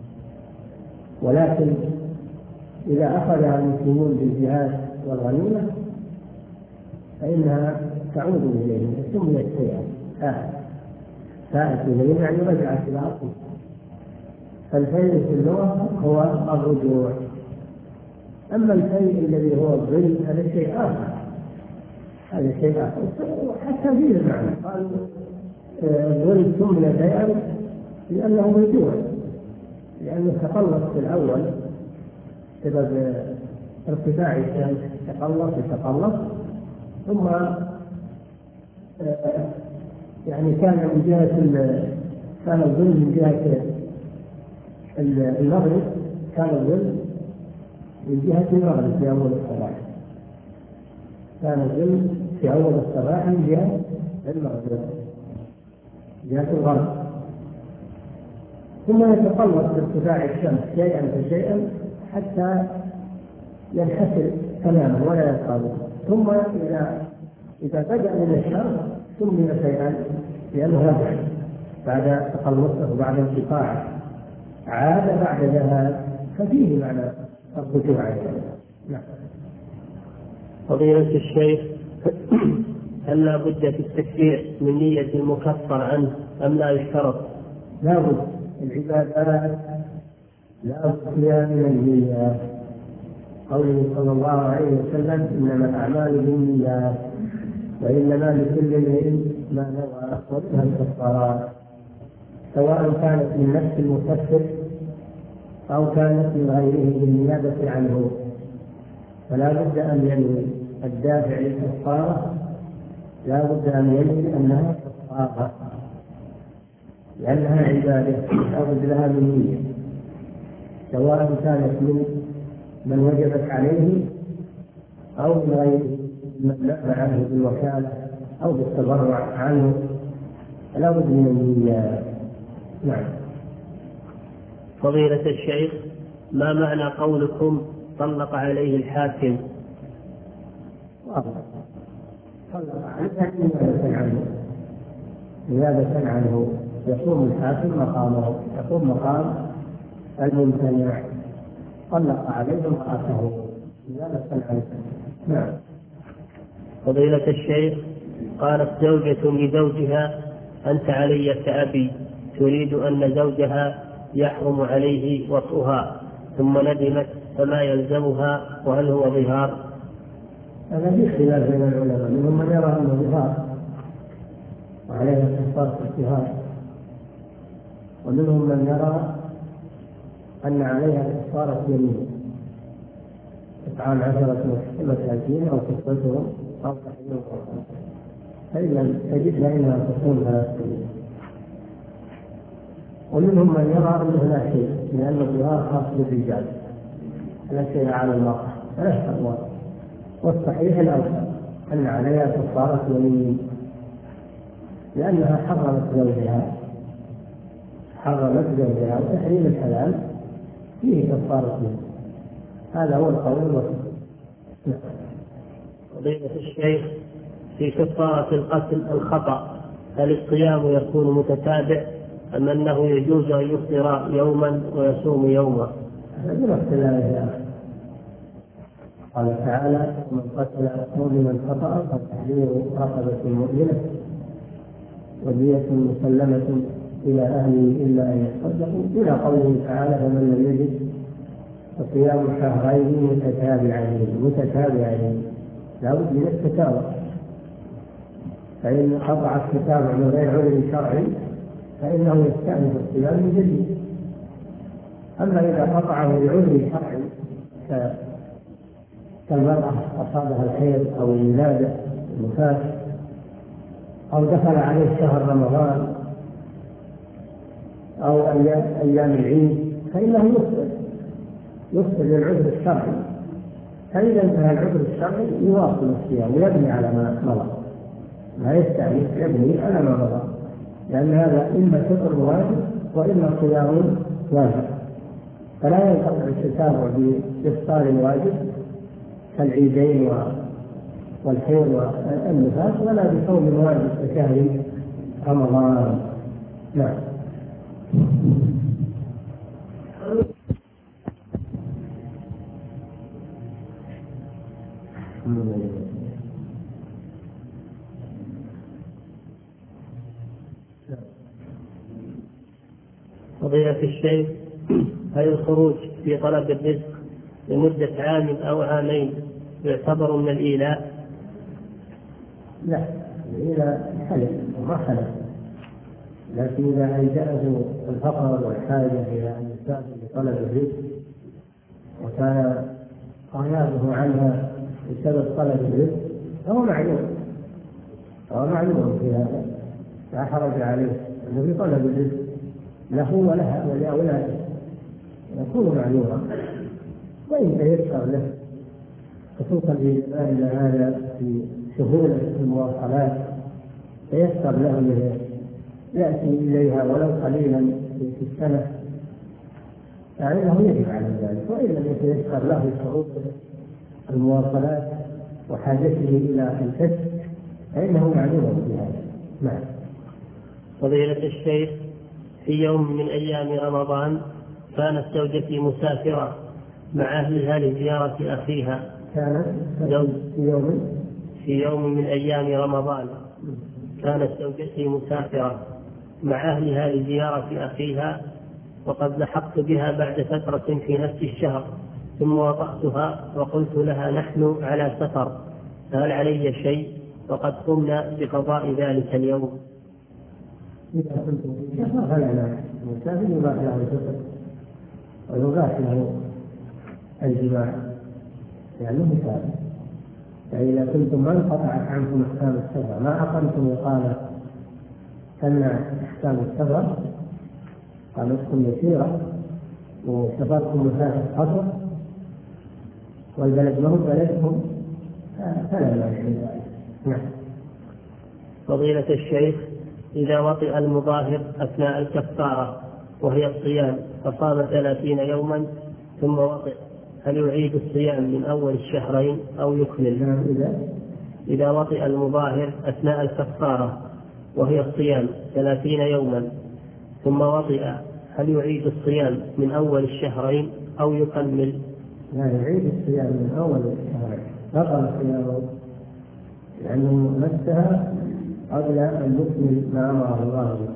ولكن إذا أخذها المسلمون بالجهاد والغنيمة فإنها تعود إليهم سميت شيئا. فاءت إليهم يعني رجعت إلى أصل. فالشيء في اللغة هو الرجوع. أما الشيء الذي هو الظل هذا شيء آخر، هذا شيء آخر حتى فيه المعنى. قال الظل سمي شيئا لأنه رجوع، لأنه تقلص في الأول بسبب ارتفاع الشمس، تقلص يتقلص ثم يعني كان من جهة كان الظل من جهة المغرب، كان الظل من جهة المغرب في أول الصباح، كان الظل في أول الصباح من جهة المغرب جهة الغرب، ثم يتقلص بارتفاع الشمس شيئا فشيئا حتى ينحسر تماما ولا يقابل. ثم إذا إذا بدأ من الشرق سمي شيئا لأنه رجع بعد تقلصه بعد انقطاعه، عاد بعد ذهاب، ففيه معنى الرجوع. نعم. فضيلة الشيخ، هل لا بد في التكفير من نية المكفر عنه أم لا يشترط؟ لا بد. العبادات لا بد فيها من النية. قوله صلى الله عليه وسلم إنما الأعمال بالنيات وإنما لكل امرئ ما نوى، ومنها الكفارات سواء كانت من نفس المكفر أو كانت من غيره بالنيابة عنه. فلا بد أن ينوي الدافع للكفارة، لا بد أن ينوي أنها كفارة لأنها عبادة لا بد لها من نية، سواء كانت من من وجبت عليه أو من غيره من نأى عنه بالوكالة أو بالتبرع عنه، فلا بد من النية. نعم. فضيلة الشيخ، ما معنى قولكم طلق عليه الحاكم؟ طلق عليه نيابة عنه، نيابة عنه يقوم الحاكم مقامه، يقوم مقام الممتنع. طلق عليه امرأته نيابة عنه. نعم. فضيلة الشيخ، قالت زوجة لزوجها أنت علي كأبي، تريد أن زوجها يحرم عليه وطئها، ثم ندمت، فما يلزمها وهل هو ظهار؟ هذا في خلاف بين العلماء، منهم من يرى أنه ظهار وعليها كفارة الظهار، ومنهم من يرى أن عليها كفارة يمين، إطعام عشرة مساكين أو كسوتهم أو تحرير رقبة، فإن لم تجد فإنها تصوم ثلاث سنين. ومنهم من يرى أنه لا شيء، لأن الظهار خاص بالرجال لا شيء على المرأة، ثلاث أقوال، والصحيح الأوثق أن عليها كفارة يمين. لأنها حرمت زوجها حرمت زوجها وتحريم الحلال فيه كفارة منه. هذا هو القول الوسط. فضيلة الشيخ، في كفارة القتل الخطأ هل الصيام يكون متتابع أم أنه يجوز أن يفطر يوما ويصوم يوما؟ هذا اختلاف. قال تعالى: من قتل مؤمنا خطأ فتحرير رقبة مؤمنة ودية مسلمة إلى أهله إلا أن يصدقوا، إلى قوله تعالى: فمن لم يجد فصيام شهرين متتابعين متتابعين لا بد من التتابع، فإن قطع التتابع من غير عذر شرعي فإنه يستأنف الصيام من جديد. أما إذا قطعه بعذر شرعي كالمرأة أصابها الحيض أو الولادة النفاس أو دخل عليه شهر رمضان أو أيام العيد فإنه يفطر يفطر للعذر الشرعي. فإذا انتهى العذر الشرعي يواصل الصيام ويبني على ما مضى، لا يستأنف، يبني على ما مضى، لأن هذا إما فطر واجب وإما صيام واجب، فلا ينقطع التتابع بإفطار واجب كالعيدين والحيض والنفاس ولا بصوم واجب كشهر رمضان. نعم. فضيلة الشيخ، هل الخروج في طلب الرزق لمدة عام أو عامين يعتبر من الإيلاء؟ لا، الإيلاء حلف وما حلف، لكن إذا ألجأه الفقر والحاجة إلى أن يسافر لطلب الرزق وكان غيابه عنها بسبب طلب الرزق فهو معلوم فهو معلوم في هذا، لا حرج عليه أنه في طلب الرزق له ولها ولأولاده يكون معلوما، وإن تيسر له خصوصا في زماننا هذا في سهولة المواصلات تيسر له أنه يأتي إليها ولو قليلا في السنة فإنه يجب على ذلك، وإن لم يتيسر له شروط المواصلات وحاجته إلى الكسب فإنه معلوم في هذا. نعم. فضيلة الشيخ، في يوم من أيام رمضان كانت زوجتي مسافرة مع أهلها لزيارة أخيها. كانت في يوم في يوم من أيام رمضان كانت زوجتي مسافرة مع أهلها لزيارة أخيها، وقد لحقت بها بعد فترة في نفس الشهر، ثم وضعتها وقلت لها نحن على سفر فهل علي شيء؟ وقد قمنا بقضاء ذلك اليوم. إذا كنت في سفر فلا لا، المسافر يباح له الفطر ويباح له الجماع لأنه مسافر. فإذا كنتم ما انقطعت عنكم أحكام السفر، ما أقمتم إقامة تمنع أحكام السفر، قامتكم يسيرة وسفركم مسافة قصر والبلد ما هو بلدكم فلا لا شيء. نعم. فضيلة الشيخ، إذا وطئ المظاهر أثناء الكفارة وهي الصيام فصام ثلاثين يوما ثم وطئ، هل يعيد الصيام من أول الشهرين أو يكمل؟ إذا وطئ المظاهر أثناء الكفارة وهي الصيام ثلاثين يوما ثم وطئ، هل يعيد الصيام من أول الشهرين أو يكمل؟ لا، يعيد الصيام من أول الشهرين، بطل صيامه لأنه مسها قبل أن يكمل ما أمره الله به،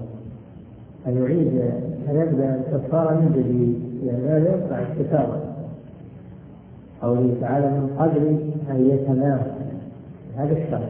فيعيد فيبدأ الكفارة من جديد، يعني لا يقطع الكفارة. قوله تعالى: من قبل أن يتنافى، هذا الشرط،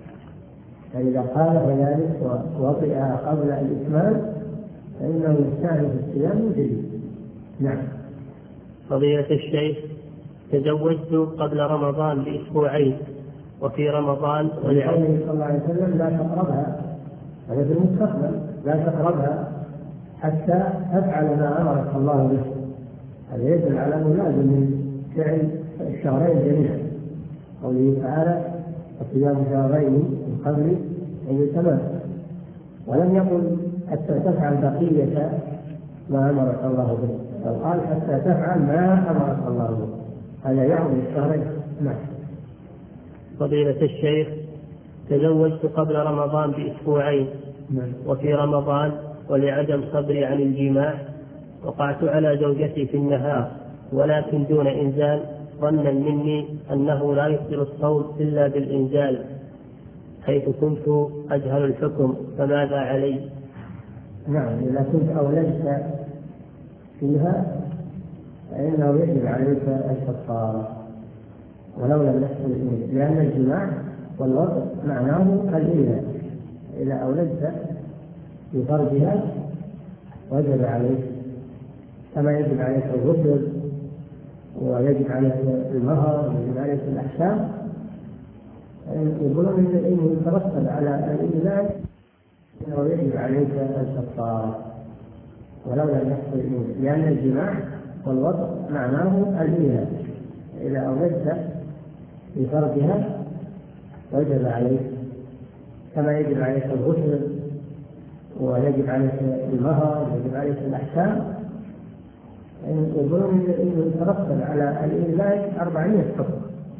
فإذا قال ذلك ووطئها قبل الإكمال فإنه يستأنف الصيام من جديد. نعم. فضيلة الشيخ، تزوجت قبل رمضان بأسبوعين وفي رمضان ولقوله صلى الله عليه وسلم: لا تقربها، هذا في المستقبل، لا تقربها حتى تفعل ما أمرك الله به. هذا يدل على أنه لازم من فعل الشهرين جميعا. قوله تعالى: وصيام شهرين من قبل أن يتمام، ولم يقل حتى تفعل بقية ما أمرك الله به، بل قال حتى تفعل ما أمرك الله به. هذا يعود الشهرين. نعم. فضيلة الشيخ، تزوجت قبل رمضان بأسبوعين، وفي رمضان ولعدم صبري عن الجماع وقعت على زوجتي في النهار، ولكن دون إنزال، ظنا مني أنه لا يبطل الصوم إلا بالإنزال، حيث كنت أجهل الحكم، فماذا علي؟ نعم، إذا كنت أولدت فيها فإنه يجب عليك الكفارة ولو لم يحصل إنزال، لأن الجماع والوضع معناه الإيلاء. إذا أولدت في فرجها وجب عليك كما يجب عليك الغسل ويجب عليك المهر ويجب عليك الأحكام. يقولون إنه يترتب على الإيلاء أنه يجب عليك الكفارة ولو لم يحصل إنزال، لأن الجماع والوضع معناه الإيلاء. إذا أولدت في فرجها وجب عليك كما يجب عليك الغسل ويجب عليك المهر ويجب عليك الأحكام. يقولون إنه يترتب على الإيلاء أربعمائة حكم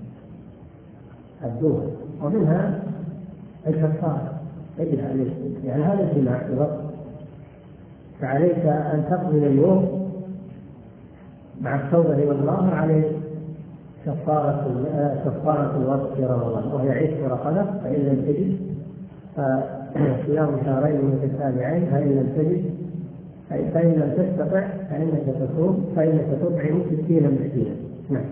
الدول، ومنها الكفارة يجب عليك، يعني هذا الجماع الوقت، فعليك أن تقضي اليوم مع التوبة إلى الله عليك كفارة كفارة الوقت في رمضان، وهي عشق رقبة، فإن لم تجد فصيام شهرين متتابعين، فإن لم تجد فإن لم تستطع فإنك تصوم فإنك تطعم ستين مسكينا. نعم.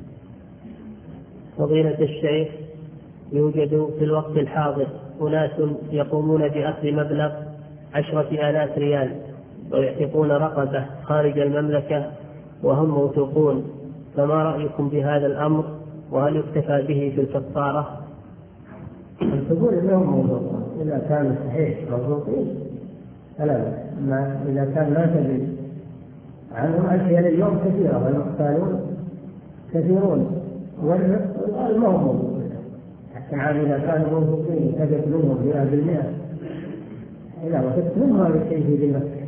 فضيلة الشيخ، يوجد في الوقت الحاضر أناس يقومون بأخذ مبلغ عشرة آلاف ريال ويعتقون رقبة خارج المملكة وهم موثوقون، فما رأيكم بهذا الأمر؟ وهل يكتفى به في الكفارة؟ تقول إنهم موثوقون إذا كان صحيح موثوقين فلا، ما إذا كان ما تدري عنهم أشياء اليوم كثيرة والمختالون كثيرون والموضوع يعني إذا كانوا موثوقين تجد منهم مئة بالمئة، إذا وجدت منهم هذا الشيء في ذمتك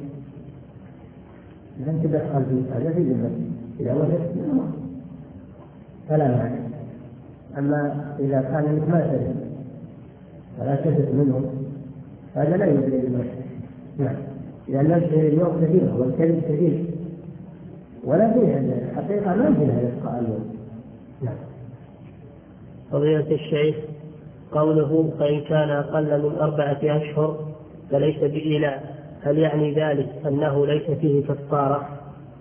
لن تدخل فيه، هذا في ذمتك إذا وجدت منهم فلا معنى. أما إذا كان لك ما تدري فلا تجد منهم هذا لا يدري ذمتك. نعم. لأن الشيء اليوم كثير والكلم كثير ولا فيها الحقيقة ما فيها يبقى اليوم. نعم. فضيلة الشيخ، قوله فإن كان أقل من أربعة أشهر فليس بإيلاء، هل يعني ذلك أنه ليس فيه كفارة؟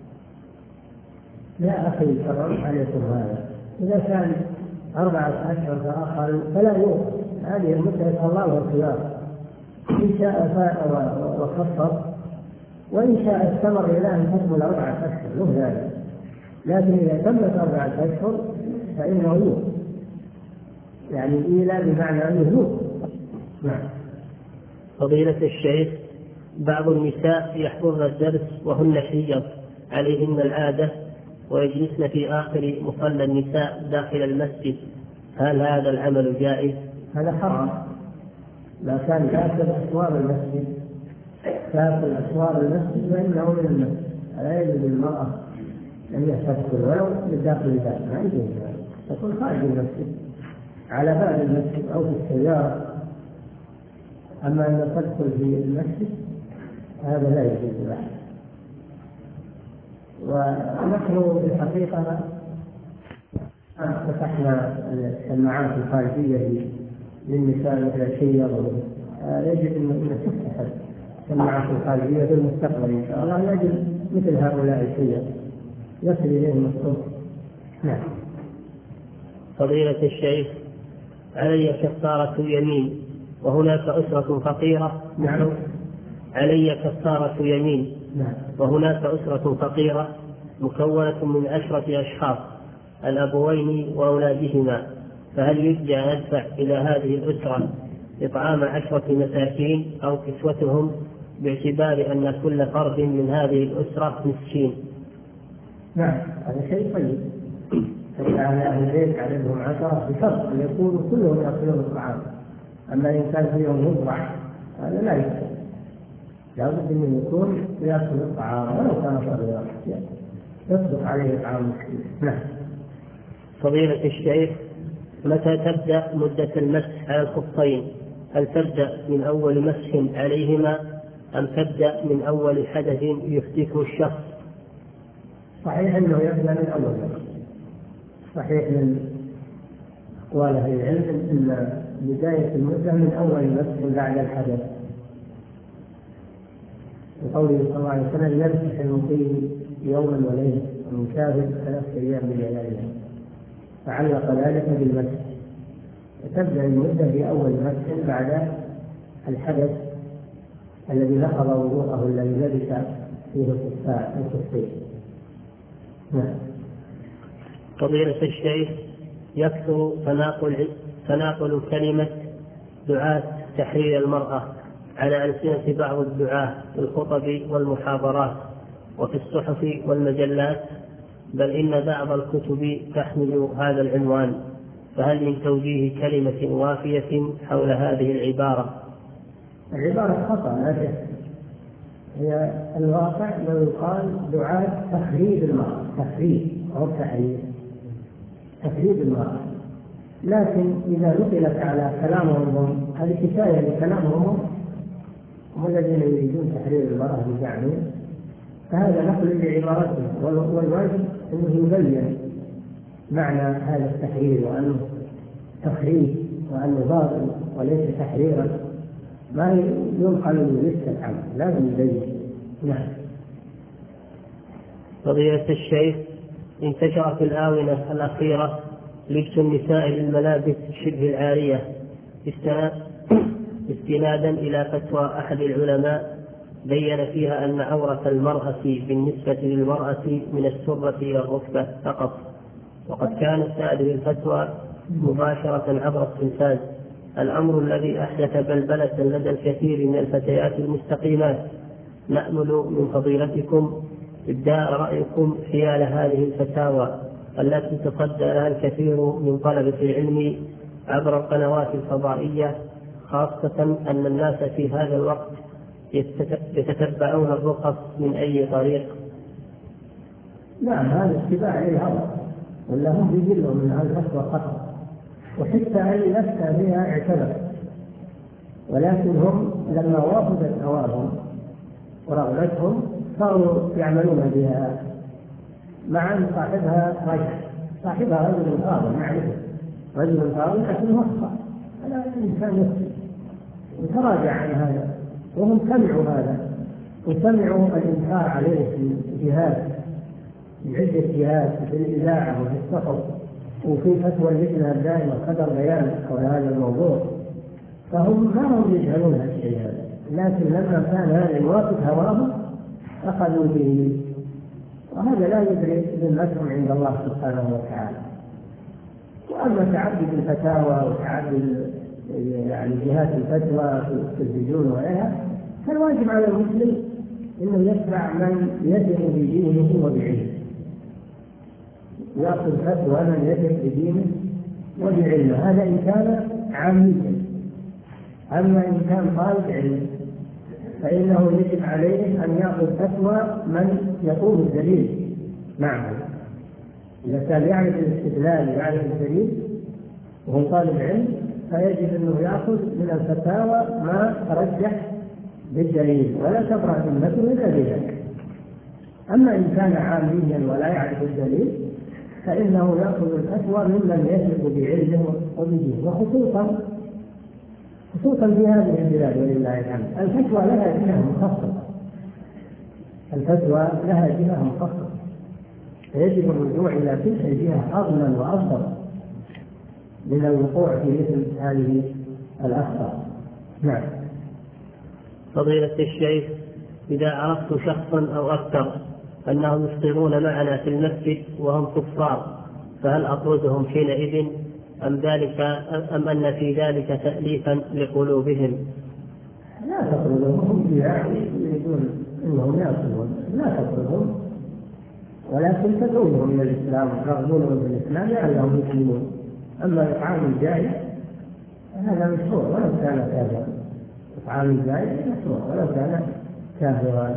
لا أخي الكرام عليكم هذا، إذا كان أربعة أشهر فأقل فلا يوقف، هذه المدة الله والخيار، إن شاء فاء وخفض وإن شاء استمر إلى أن تكمل أربعة أشهر له ذلك، لكن إذا تمت أربعة أشهر فإنه يوقف، يعني إيلاء بمعنى أنه يوقف. نعم. فضيلة الشيخ، بعض النساء يحضرن الدرس وهن حيض عليهن العادة ويجلسن في آخر مصلى النساء داخل المسجد، هل هذا العمل جائز؟ هذا حرام، لا كان داخل أسوار المسجد داخل أسوار المسجد فإنه من المسجد، لا يجوز للمرأة أن تدخل ولو لداخل الباب، ما يجوز تكون خارج المسجد على باب المسجد أو في السيارة. أما أن تدخل في المسجد هذا لا يجوز له. ونحن في الحقيقة فتحنا السماعات الخارجية للنساء مثل الحيض، يجب أن تفتح السماعات الخارجية في المستقبل إن شاء الله، يجب مثل هؤلاء الحيض يصل إليهم الصوت. نعم. فضيلة الشيخ، علي كفارة يمين وهناك أسرة فقيرة. نعم. علي كفارة يمين. نعم. وهناك أسرة فقيرة مكونة من عشرة أشخاص الأبوين وأولادهما، فهل يرجى أن أدفع إلى هذه الأسرة إطعام عشرة مساكين أو كسوتهم باعتبار أن كل فرد من هذه الأسرة مسكين؟ نعم، هذا شيء طيب. فإذا أهل البيت عددهم عشرة بشرط أن يكونوا كلهم يأكلون الطعام، أما إن كان فيهم مضرع هذا لا يكفي. لابد أن يكون يأكل الطعام ولو كان صغيرا يصدق عليه طعام مسكين. نعم. فضيلة الشيخ، متى تبدأ مدة المسح على الخفين؟ هل تبدأ من أول مسح عليهما أم تبدأ من أول حدث يحدثه الشخص؟ صحيح أنه يبدأ من أول مسح، صحيح من أقوال أهل العلم أن بداية المدة من أول مسح بعد الحدث، وقوله صلى الله عليه وسلم يمسح المقيم يوما وليلة والمسافر ثلاثة أيام بلياليها، فعلق ذلك بالمسح. وتبدأ المدة في أول مسح بعد الحدث الذي نقض وضوءه الذي لبس فيه الخفين. نعم. فضيلة الشيخ، يكثر تناقل تناقل كلمة دعاة تحرير المرأة على ألسنة بعض الدعاة في الخطب والمحاضرات وفي الصحف والمجلات، بل إن بعض الكتب تحمل هذا العنوان، فهل من توجيه كلمة وافية حول هذه العبارة؟ العبارة خطأ لا شك، هي الواقع لو يقال دعاة تخريب المرأة، تخريب أو تحرير، تخريب المرأة، لكن إذا نقلت على كلامهم هم هذه كفاية لكلامهم هم الذين يريدون تحرير المرأة بزعمهم، فهذا نقل لعبارتهم، والواجب أنه يبين معنى هذا التحرير وأنه تخريب وأنه باطل وليس تحريرا، ما ينقل ويسكت عنه، لازم يبين. نعم. فضيلة الشيخ، انتشر في الآونة الأخيرة لبس النساء للملابس شبه العارية استنادا إلى فتوى أحد العلماء بين فيها أن عورة المرأة بالنسبة للمرأة من السرة إلى الركبة فقط، وقد كانت هذه الفتوى مباشرة عبر التلفاز، الأمر الذي أحدث بلبلة لدى الكثير من الفتيات المستقيمات. نأمل من فضيلتكم إبداء رأيكم حيال هذه الفتاوى التي تصدى لها الكثير من طلبة العلم عبر القنوات الفضائية، خاصة أن الناس في هذا الوقت يتتبعون الرخص من أي طريق. نعم، هذا اتباع الهوى، ولا هم يجلوا من هذا الفتوى خطأ، وحتى أن نفسها بها اعتبر، ولكن هم لما وافدت هواهم ورغبتهم صاروا يعملون بها، مع أن صاحبها رجل صاحبها رجل فاضل، معرفة رجل فاضل لكنه أخطأ، هذا الإنسان يخطئ وتراجع عن هذا، وهم سمعوا هذا وسمعوا الإنكار عليه في جهات، في عدة جهات، في الإذاعة وفي الصحف وفي فتوى اللجنة الدائمة قدر بيان حول هذا الموضوع، فهم ما هم يجهلون هالشيء هذا، لكن لما كان هذا يوافق هواهم أخذوا به، وهذا لا يدري ذمتهم عند الله سبحانه وتعالى. وأما تعدد الفتاوى وتعدد يعني جهات الفتوى في التلفزيون وغيرها، فالواجب على المسلم انه يتبع من يثق بدينه وبعلمه، ياخذ فتوى من يثق بدينه وبعلمه، هذا ان كان عاميا. اما ان كان طالب علم فانه يجب عليه ان ياخذ فتوى من يقوم الدليل معه، اذا كان يعرف الاستدلال ويعرف الدليل وهو طالب علم فيجب أنه يأخذ من الفتاوى ما ترجح بالدليل ولا تبرأ ذمته إلا بذلك. أما إن كان عاميا ولا يعرف الدليل فإنه يأخذ الفتوى ممن يثق بعلمه وبدينه، وخصوصا خصوصا في هذه البلاد ولله الحمد الفتوى لها جهة مخصصة، الفتوى لها جهة مخصصة، فيجب الرجوع إلى تلك الجهة أضمن وأفضل من الوقوع في مثل هذه الأخطاء. نعم. فضيلة الشيخ، إذا عرفت شخصا أو أكثر أنهم يفطرون معنا في المسجد وهم كفار، فهل أطردهم حينئذ أم ذلك أم أن في ذلك تأليفا لقلوبهم؟ لا تطردهم، هم يريدون أنهم يأكلون، لا تطردهم، ولكن تدعوهم إلى الإسلام وترغبونهم في الإسلام لعلهم يسلمون. أما إطعام الجائع هذا مشروع ولو كان كافرا، إطعام الجائع مشروع ولو كان كافرا.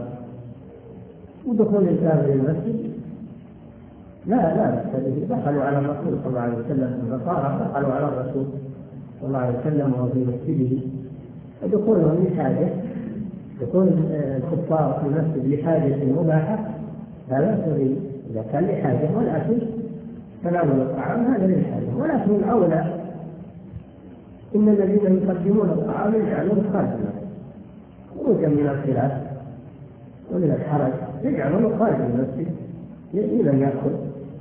ودخول الكافر المسجد لا لا بأس به. دخلوا على الرسول صلى الله عليه وسلم، النصارى دخلوا على الرسول صلى الله عليه وسلم وهو في مسجده، ودخولهم لحاجة، دخول الكفار في المسجد لحاجة مباحة لا بأس به إذا كان لحاجة، ولكن تناول الطعام هذا للحاجة. ولكن الأولى إن الذين يقدمون الطعام يجعلون خارج المسجد خروجا من الخلاف ومن الحرج، يجعلون خارج المسجد لمن يأكل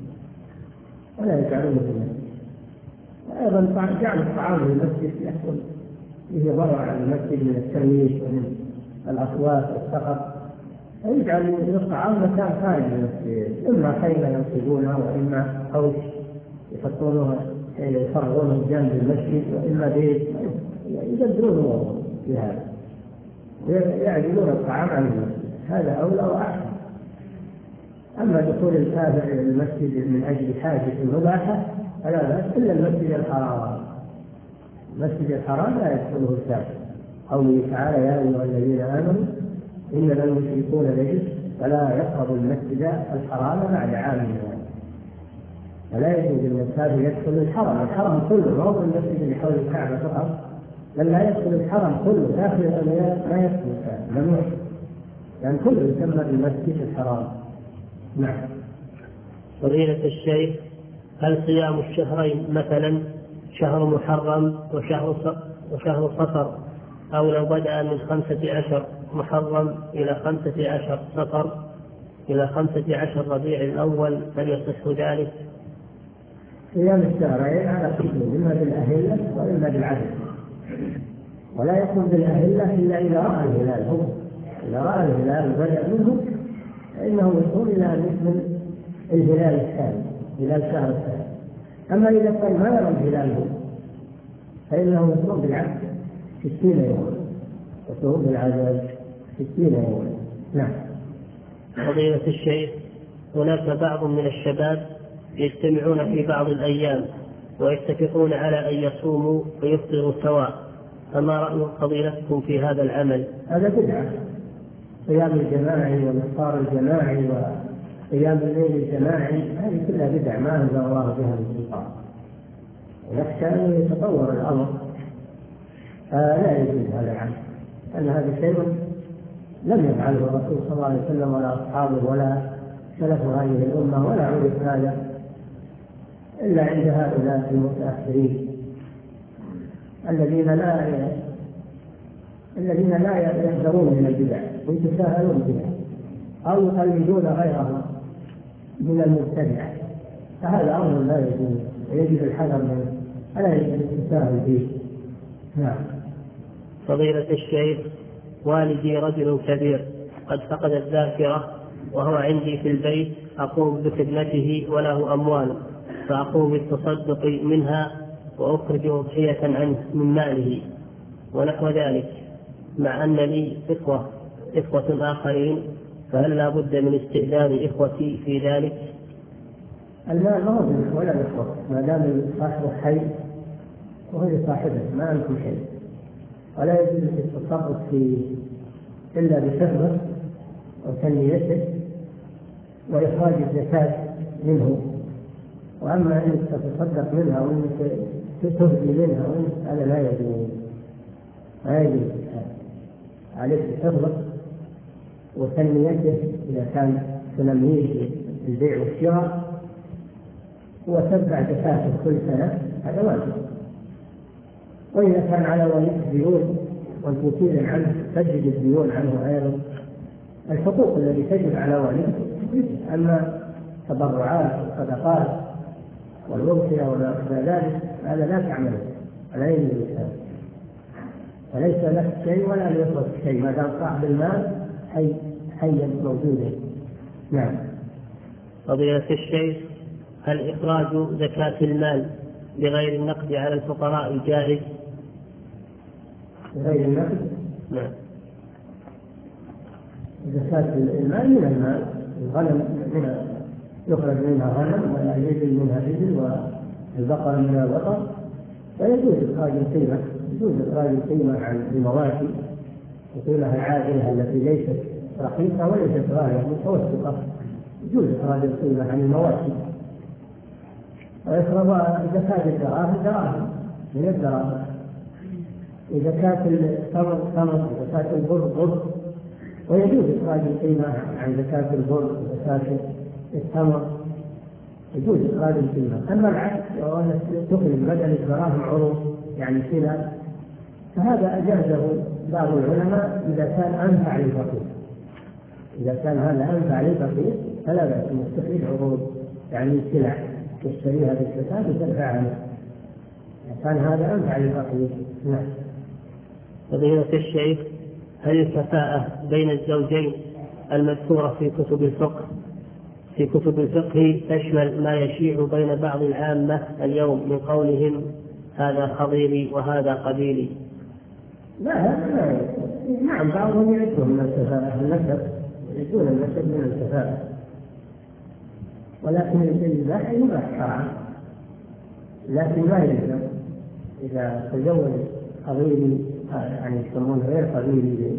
ولا يجعلونه في المسجد. وأيضا جعل الطعام في المسجد يحصل به ضرر على المسجد من الترويج ومن الأصوات والسقف، فيجعل الطعام مكان خارج المسجد، إما خيمة ينصبونها وإما حوش يحطونه يفرغونه جانب المسجد، وإما بيت يدبرونه في هذا ويعزلون الطعام عن المسجد، هذا أولى وأحسن. أما دخول الكافر إلى المسجد من أجل حاجة مباحة فلا بأس، إلا المسجد الحرام. المسجد الحرام لا يدخله الكافر، قوله تعالى يا أيها الذين آمنوا إنما المشركون نجس فلا يقربوا المسجد الحرام بعد عامهم. فلا يجوز أن الكافر يدخل الحرم، الحرم كله ما هو المسجد اللي حول الكعبة فقط، بل لا يدخل الحرم كله داخل الأميال، ما يدخل الكافر ممنوع، لأن يعني كله يسمى بالمسجد الحرام. نعم. فضيلة الشيخ، هل صيام الشهرين مثلا شهر محرم وشهر وشهر صفر، أو لو بدأ من خمسة عشر محرم إلى خمسة عشر صفر إلى خمسة عشر ربيع الأول، هل يصح ذلك؟ صيام الشهرين على قسمين، إما بالأهلة وإما بالعدد، ولا يكون بالأهلة إلا إذا رأى الهلال. هو إذا رأى الهلال وبدأ منه فإنه يصوم إلى أن يكمل الهلال الثاني، هلال الشهر الثاني. أما إذا كان ما يرى الهلال فإنه يصوم بالعدد ستين يوما، يصوم بالعدد ستين يوما. نعم. فضيلة الشيخ، هناك بعض من الشباب يجتمعون في بعض الأيام ويتفقون على أن يصوموا ويفطروا سواء، فما رأي فضيلتكم في هذا العمل؟ هذا بدعة. صيام الجماعي والإفطار الجماعي وقيام الليل الجماعي هذه كلها بدع ما أنزل الله بها من سلطان، ونخشى أن يتطور الأمر فلا يجوز هذا العمل، لأن هذا شيء لم يفعله الرسول صلى الله عليه وسلم ولا أصحابه ولا سلف هذه الأمة، ولا عرف هذا إلا عند هؤلاء المتأخرين الذين لا الذين لا يحذرون من البدع ويتساهلون بها أو يقلدون غيرهم من المبتدع، فهذا أمر لا يجوز ويجب الحذر منه، فلا يجب التساهل فيه. نعم. فضيلة الشيخ، والدي رجل كبير قد فقد الذاكرة وهو عندي في البيت، أقوم بخدمته وله أموال، فأقوم بالتصدق منها وأخرج أضحية عنه من ماله ونحو ذلك، مع أن لي إخوة إخوة آخرين، فهل لا بد من استئذان إخوتي في ذلك؟ المال ما هو منك ولا الإخوة، ما دام صاحبه حي وهو صاحبه ما أنتم شيء، ولا يجوز التصرف فيه إلا بحفظه وتنميته وإخراج الزكاة منه. وأما أنك تتصدق منها وأنك تهدي منها هذا لا يجوز، لا يجوز. عليك حفظه وتنميته إذا كان تنميه في البيع والشراء، وتتبع زكاته كل سنة، هذا واجب. وإذا كان على وليك ديون والوكيل عنه تجد الديون عنه أيضا، الحقوق التي تجب على وليك. أما تبرعات والصدقات والوصية وما إلى ذلك هذا لا تعمل، لا يجوز هذا، فليس لك شيء ولا لإخوتك شيء ما دام صاحب المال حي حيا موجودا. نعم. فضيلة الشيخ، هل إخراج زكاة المال بغير النقد على الفقراء جائز؟ بغير النقد؟ نعم. زكاة المال من المال، الغنم منها يخرج منها غنم والإبل منها إبل والبقر منها بقر، فيجوز إخراج القيمة، يجوز إخراج القيمة عن المواشي القيمة العادلة التي ليست رخيصة وليست غالية متوسطة يجوز إخراج القيمة عن المواشي، ويفرض زكاة الدراهم دراهم من الدراهم، وزكاة التمر تمر، وزكاة البر بر، ويجوز إخراج القيمة عن زكاة البر وزكاة التمر، يجوز إخراج القيمة. أما العكس وأن تخرج بدل الدراهم عروض يعني سلع فهذا أجازه بعض العلماء إذا كان أنفع للفقير، إذا كان هذا أنفع للفقير فلا بأس أن تخرج عروض يعني سلع تشتريها بالزكاة وتدفع عنه، كان هذا أنفع للفقير. نعم. فضيلة الشيخ، هل الكفاءة بين الزوجين المذكورة في كتب الفقه في كتب الفقه تشمل ما يشيع بين بعض العامة اليوم من قولهم هذا خضيري وهذا قبيلي؟ لا هذا نعم، بعضهم يعدون من الكفاءة النسب، يعدون النسب من الكفاءة، ولكن الإباحة يباح شرعا، لكن لا يلزم إذا تزوج قبيلي يعني يسمونه غير قبيلي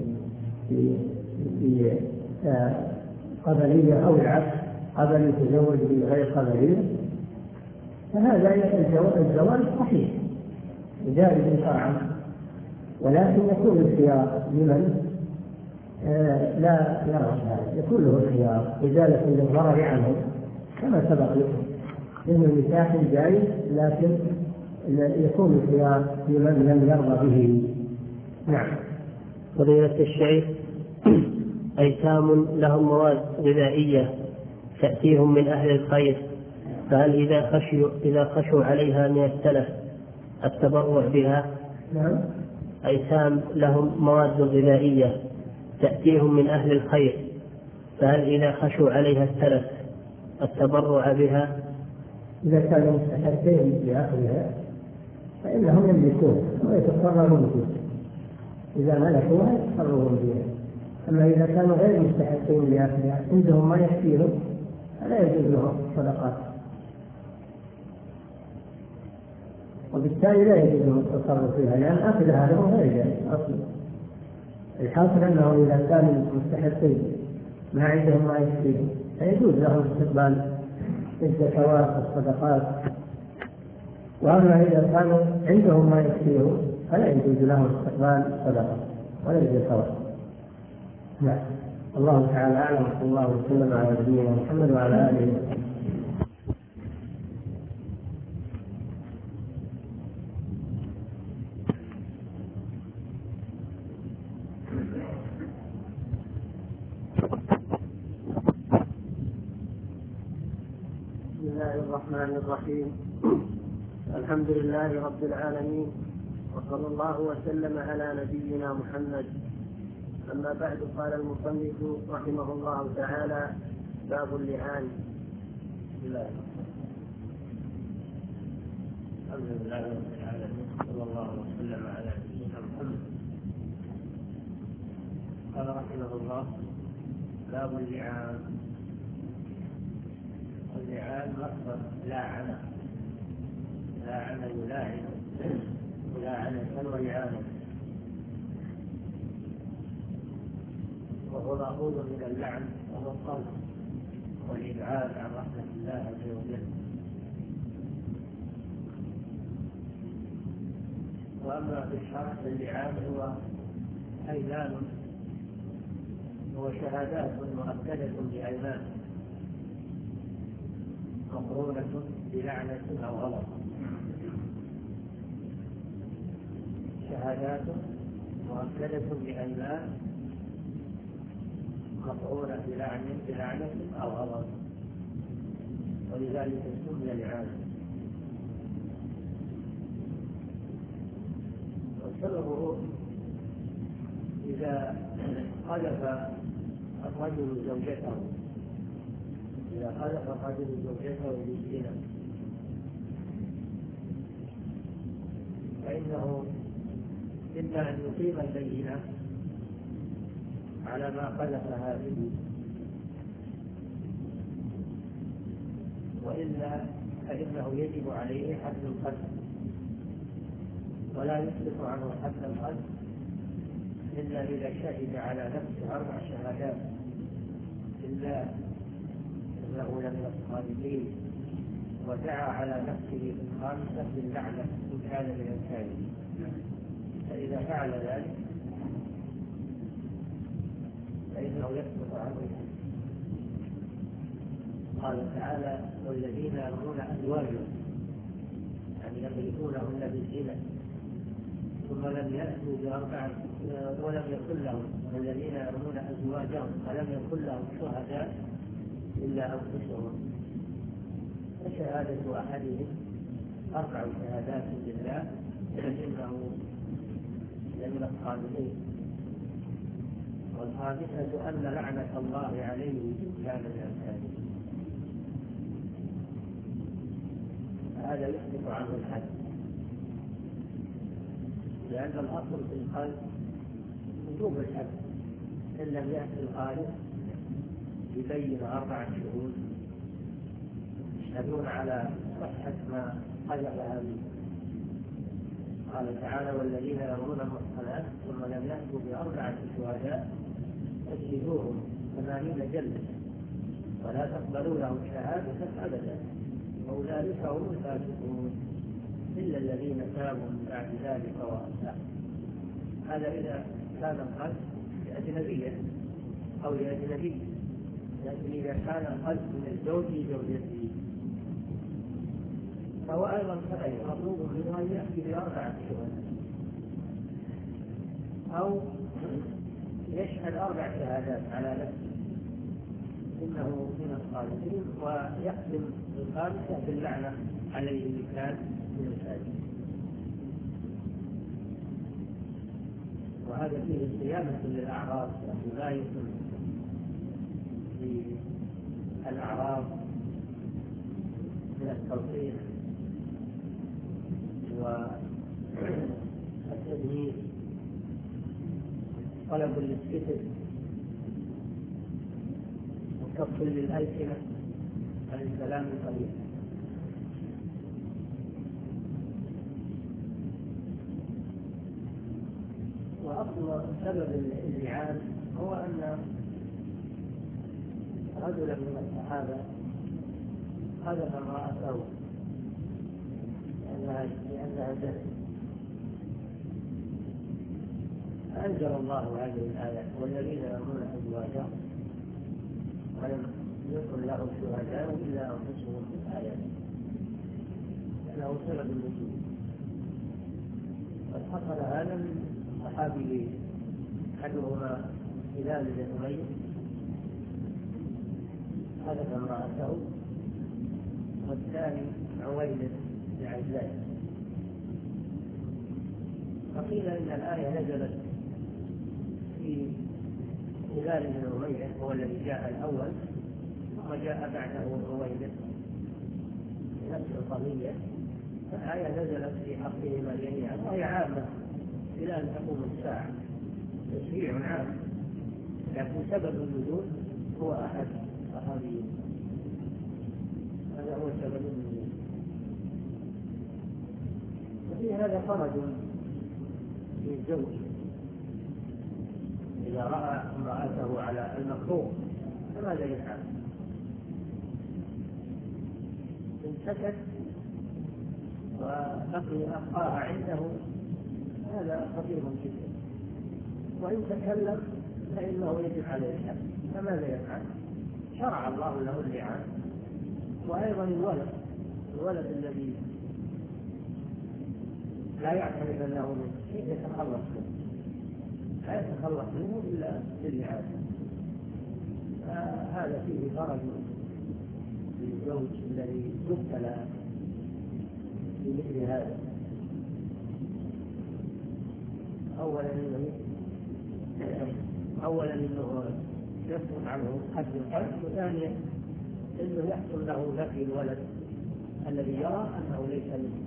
في قبلية أو العكس، قبل يتزوج بغير قبلية، فهذا الزواج صحيح جائز شرعا، ولكن يكون الخيار لمن آه لا يرغب هذا، يكون له الخيار إزالة للضرر عنه كما سبق لكم إن النكاح جائز، لكن يكون الخيار لمن لم يرضى به. نعم. فضيلة الشيخ، أيتام لهم مواد غذائية تأتيهم من أهل الخير، فهل إذا خشوا إذا خشوا عليها من التلف التبرع بها؟ نعم. أيتام لهم مواد غذائية تأتيهم من أهل الخير، فهل إذا خشوا عليها التلف التبرع بها؟ إذا كانوا مستحقين لأخذها فإنهم يملكون ويتصرفون فيها، إذا ملكوها يتصرفون فيها. أما إذا كانوا غير مستحقين لأخذها عندهم ما يكفيهم فلا يجوز لهم صدقات، وبالتالي لا يجوز لهم التصرف فيها، لأن أخذها لهم غير جائز أصلا. الحاصل أنه إذا كانوا مستحقين ما عندهم ما يكفيهم فيجوز لهم استقبال الزكوات والصدقات، وأما إذا كانوا عندهم ما يكفيهم فلا يجوز لهم استقبال الصدقة ولا الزكوات. نعم. الله تعالى أعلم، صلى الله وسلم على نبينا محمد وعلى آله وسلم. بسم الله الرحمن الرحيم. الحمد لله رب العالمين، وصلى الله وسلم على نبينا محمد. أما بعد، قال المصنف رحمه الله تعالى: باب اللعان. بسم الله الحمد لله رب العالمين، صلى الله وسلم على نبينا محمد. قال رحمه الله: باب اللعان. واللعان مصدر لاعن، لاعن يلاعن، ملاعنة ولعانة، وهو مأخوذ من اللعن وهو الطرد والإبعاد عن رحمة الله عز وجل. وأما في الشرع اللعان هو أيمان وشهادات مؤكدة بأيمان مقرونة بلعنة أو غلط، شهادات مؤكدة بأيمان مقرونة بلعنة بلعنة أو غلط، ولذلك سمي لعانة. وسببه إذا قذف الرجل زوجته إذا قذف الرجل زوجته بالزنا فإنه إما أن يقيم البينة على ما قذفها به، وإلا فإنه يجب عليه حد القذف، ولا يصرف عنه حد القذف إلا إذا شهد على نفسه أربع شهادات بالله إنه لمن الصادقين، ودعا على نفسه الخامسة باللعنة إن كان من الكاذبين، فإذا فعل ذلك فإنه يسقط عنه. قال تعالى: والذين يرمون أزواجهم، يعني يملكونهن بالزنا ثم لم يأتوا بأربعة ولم يكن لهم، والذين يرمون أزواجهم فلم يكن لهم شهداء إلا أنفسهم، فشهادة أحدهم أربع شهادات بالله إنه لمن الصادقين، والخامسة أن لعنة الله عليه إن كان من الكاذبين. هذا يسقط عنه الحد، لأن الأصل في القلب وجوب الحد إن لم يأتي القالب يبين أربعة شهود يشهدون على صحة ما قذف هذه. قال تعالى: والذين يرمون المحصنات ثم لم يأتوا بأربعة شهداء فاجلدوهم ثمانين جلدة ولا تقبلوا لهم شهادة أبدا وأولئك هم الفاسقون إلا الذين تابوا من بعد ذلك وأصلحوا. هذا إذا كان القلب لأجنبية أو لأجنبي، لكن إذا كان القلب من الزوج لزوجته فهو أيضا كذلك مطلوب منه أن يأتي بأربعة شهادات أو يشهد أربع شهادات على نفسه إنه من الصالحين، ويختم الخامسة باللعنة عليه إن كان من الكاذبين. وهذا فيه صيانة للأعراض، وحماية للأعراض من التوقيع والتدمير، طلب للكتب وكف للألسنة عن الكلام القليل. وأصل سبب اللعان هو أن رجلا من الصحابة قذف امرأته لأنها زنت، فأنزل الله هذه الآية: والذين يرمون أزواجهم ولم يكن لهم شهداء إلا أنفسهم في الآية، لأنه سبب النزول. قد حصل هذا من صحابي أحدهما هلال بن أمية حدث امرأته، والثاني عويلة بن عجلان. فقيل إن الآية نزلت في هلال بن أمية هو الذي جاء الأول، ثم جاء بعده عويلة نفس القضية، فالآية نزلت في حقهما جميعا، وهي عامة إلى أن تقوم الساعة، تشريع عام، لكن سبب النزول هو أحد صحابيين، هذا هو سبب النزول. وفي هذا فرج للزوج إذا رأى امرأته على المكروه فماذا يفعل؟ إن سكت وبقي أخاها عنده هذا خطير جدا، وإن تكلم فإنه يجب عليه الحد، فماذا يفعل؟ شرع الله له اللعان. وأيضا الولد الولد الذي لا يعترف أنه منه كيف يتخلص منه؟ لا يتخلص منه إلا باللعان. هذا فيه فرج للزوج الذي يبتلى بمثل هذا. أولا إنه أولا إنه يسقط عنه حد القلب، وثانيا إنه يحصل له نفي الولد الذي يرى أنه ليس منه،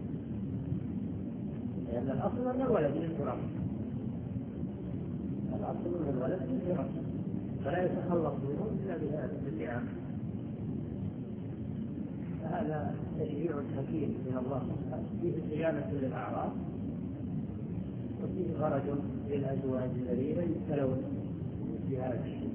لأن الأصل أن الولد للفراش، الأصل أن الولد للفراش، فلا يتخلص منه إلا بهذا اللعان. فهذا تشريع حكيم من الله سبحانه فيه صيانة للأعراض وفيه غرض للأزواج الذين يبتلون بهذا الشيء.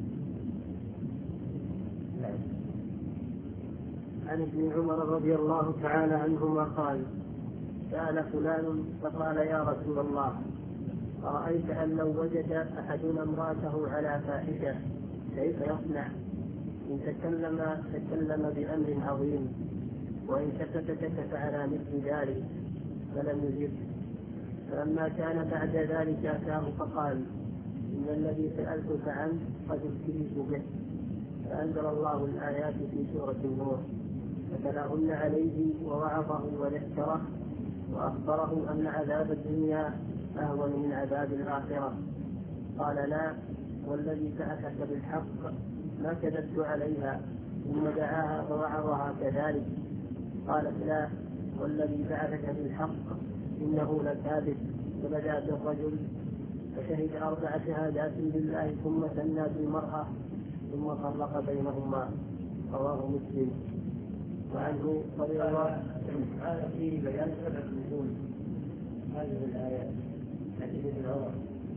عن ابن عمر رضي الله تعالى عنهما قال: سأل فلان فقال: يا رسول الله، أرأيت أن لو وجد أحدنا امرأته على فاحشة كيف يصنع؟ إن تكلم تكلم بأمر عظيم، وإن سكت سكت على مثل ذلك فلم يجب. فلما كان بعد ذلك أتاه فقال: إن الذي سألتك عنه قد ابتليت به. فأنزل الله الآيات في سورة النور فتلاهن عليه ووعظه وذكره وأخبره أن عذاب الدنيا أهون من عذاب الآخرة. قال: لا، والذي بعثك بالحق ما كذبت عليها. ثم دعاها فوعظها كذلك. قالت: لا، والذي بعثك بالحق إنه لكاذب. فبدأ بالرجل فشهد أربع شهادات بالله ثم ثنى بالمرأة ثم فرق بينهما. رواه مسلم. وعنه رضي الله عنه فيه بيان سبب نزول هذه الآيات. حديث ابن عمر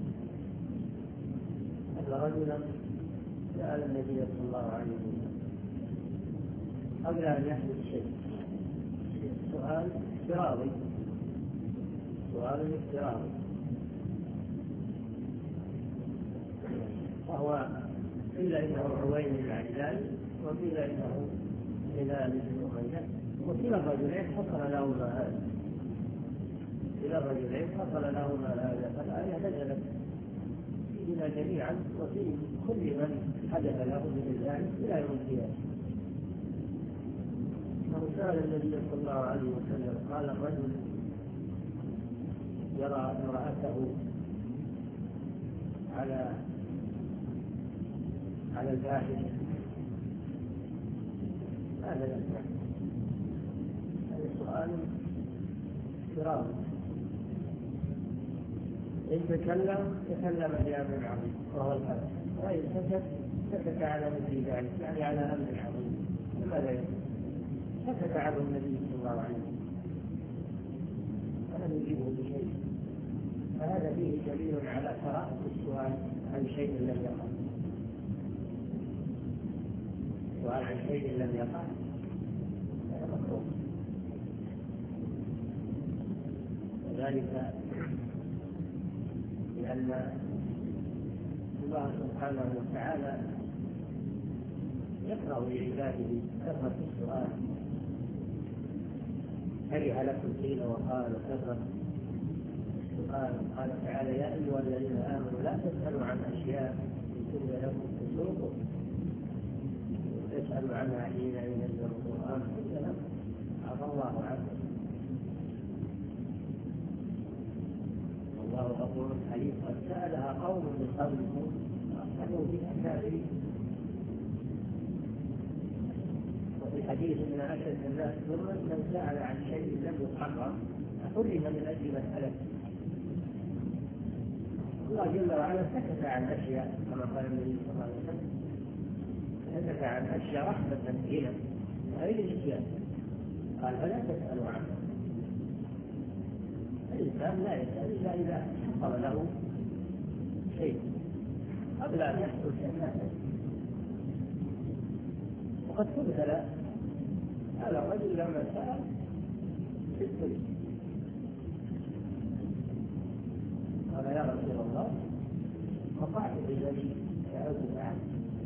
أن رجلا سأل النبي صلى الله عليه وسلم قبل أن يحدث شيء، سؤال افتراضي، سؤال افتراضي، وهو قيل إنه عوين بن عجلان وقيل إنه هلال بن أمية، وكلا الرجلين حصل لهما هذا، كلا الرجلين حصل لهما هذا. فالآية نزلت فينا جميعا وفي كل من حدث له من ذلك إلى يوم القيامة. فسأل النبي صلى الله عليه وسلم قال: الرجل يرى امرأته على على الفاحشة هذا يصنع؟ هذا سؤال افتراضي. إن تكلم تكلم بأمر عظيم وهو الحدث، وإن سكت سكت على مثل ذلك، يعني على أمر عظيم. لماذا يسكت؟ سكت عنه النبي صلى الله عليه وسلم فلم يجيبه بشيء. فهذا فيه دليل على كراهة السؤال عن شيء لم يقع. السؤال عن شيء لم يقع هذا مكروه. وذلك لأن الله سبحانه وتعالى يكره لعباده كثرة السؤال. كره لكم قيل وقال كثرة السؤال. قال تعالى: يا أيها الذين آمنوا لا تسألوا عن أشياء إن تبد لكم تسؤكم تسألوا عنها حين ينزل القرآن قل لكم عفى الله عنه والله غفور حليم. قد سألها قوم من قبلكم فأخذوا بها كافرين. وفي حديث من أشد الناس ضرا من سأل عن شيء لم يحرم حرم من أجل مسألة. الله جل وعلا سكت عن أشياء كما قال النبي صلى الله عليه وسلم، سكت عن أشياء رحمة إلى غير الأشياء. قال: فلا تسألوا عنها. الإنسان لا يسأل إلا إذا حصل له شيء قبل أن يحصل شيء. وقد ثبت هذا الرجل لما سأل ابتلي. قال: يا رسول الله، وقعت بالذي سألت عنه.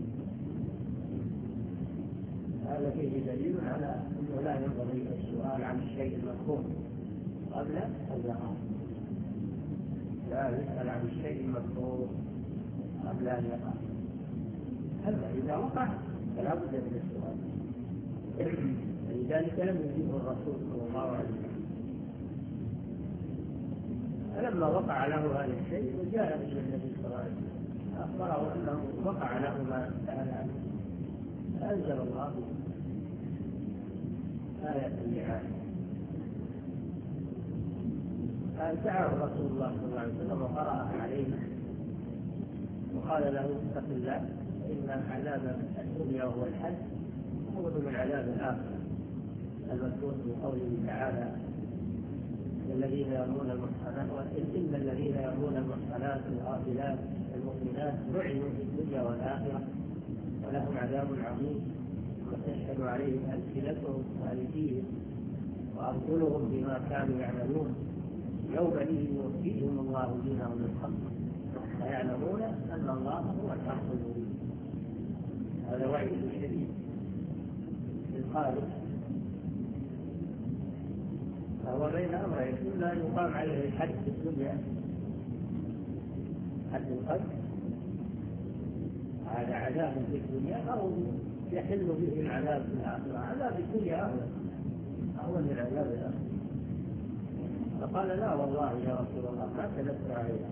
هذا فيه دليل على أنه لا ينبغي السؤال عن الشيء المذكور قبل أن يقع. لا يسأل عن الشيء المذكور قبل أن يقع. أما إذا وقع فلا بد من السؤال. لذلك لم يجيبه الرسول صلى الله عليه وسلم. فلما وقع له هذا الشيء وجاء إلى النبي صلى الله عليه وسلم أخبره أنه وقع له ما سأل عنه، فأنزل الله آية اللعان. فدعاه رسول الله صلى الله عليه وسلم وقرأ عليه وقال له: اتق الله إن عذاب الدنيا وهو الحد أول من عذاب الآخرة، المذكور في قوله تعالى: الذين يرمون المحصنات إلا الذين يرمون المحصنات الغافلات المؤمنات لعنوا في الدنيا والآخرة ولهم عذاب عظيم وتشهد عليهم ألسنتهم وأيديهم وأرجلهم بما كانوا يعملون يومئذ يوفيهم الله دينهم الحق ويعلمون أن الله هو الحق المبين. هذا وعيد شديد للخالق، فهو بين أمرين: إما أن يقام عليه الحد في الدنيا حد القذف، هذا عذاب في الدنيا، أو يحل به العذاب في الآخرة. عذاب الدنيا أهون من عذاب الآخرة. فقال: لا والله يا رسول الله ما كذبت عليها.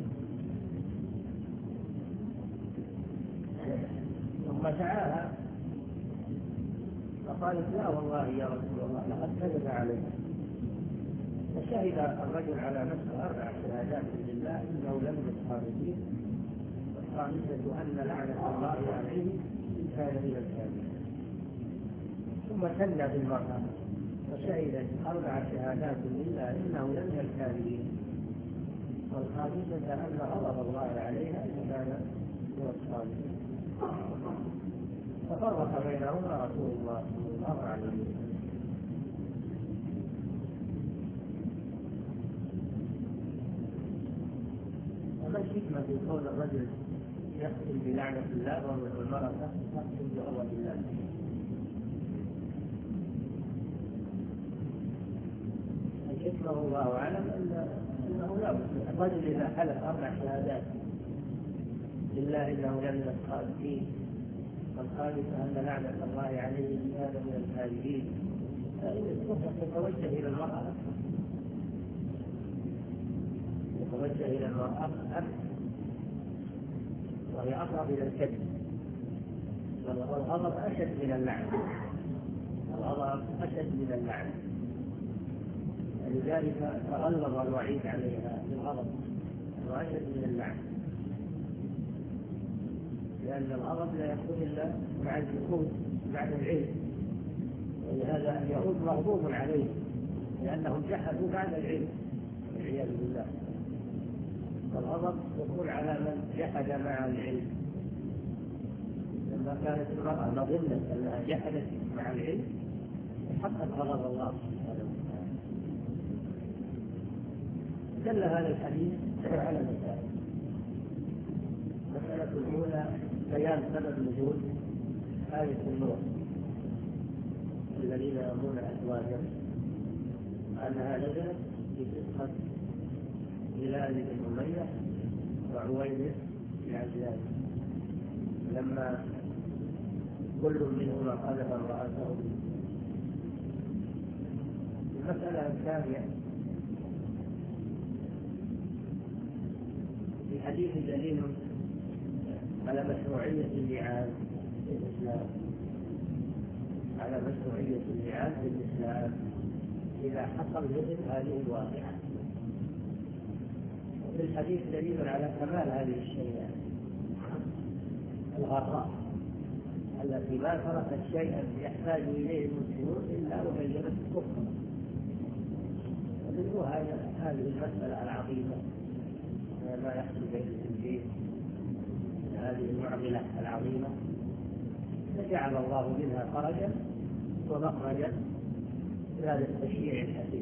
ثم دعاها فقالت: لا والله يا رسول الله لقد كذب عليها. فشهد الرجل على نفسه أربع شهادات لله إنه لم يصحابه، والخامسة أن لعنة الله عليه إن كان من الكاذبين. ثم ثنى بالمرأة وشهدت أربع شهادات لله إنه لم من الكاذبين، والخامسة أن غضب الله عليها إن كان من الصالحين. ففرق بينهما رسول الله صلى الله عليه وسلم. وما الحكمة في قول الرجل يقتل بلعنة الله والمرأة تقتل بغضب الله؟ الحكمة والله أعلم أنه لا بد الرجل إذا حلف أربع شهادات لله إنه لمن الصادقين، والخامسة أن لعنة الله عليه إن كان من الكاذبين، يتوجه إلى المرأة يتوجه إلى المرأة وهي أقرب إلى الكذب، والغضب أشد من اللعنة، الغضب أشد من اللعنة، لذلك تغلظ الوعيد عليها بالغضب وأشد من اللعنة، لأن الغضب لا يكون إلا مع الجحود بعد العلم، ولهذا اليهود مغضوب عليهم لأنهم جحدوا بعد العلم والعياذ بالله. والغضب يكون على من جحد مع العلم. لما كانت المرأة مظنة أنها جحدت مع العلم حقق غضب الله سبحانه وتعالى. دل هذا الحديث على مسائل. المسألة الأولى بيان سبب نزول آية النور الذين يرمون أزواجهم، أنها نزلت في قصة هلال بن أمية وعويمر بن عجلان لما كل منهما قذف امرأته. المسألة الثانية في حديث دليل على مشروعية اللعان في الإسلام، على مشروعية اللعان في الإسلام إذا حصل مثل هذه الواقعة. وفي الحديث دليل على كمال هذه الشيئات الغراء التي ما تركت شيئا يحتاج إليه المسلمون إلا وبينت الكفر. ومنه هذه المسألة العظيمة ما يحصل بين الزوجين، هذه المعضلة العظيمة فجعل الله منها فرجا ومخرجا لهذا التشريع الحديث.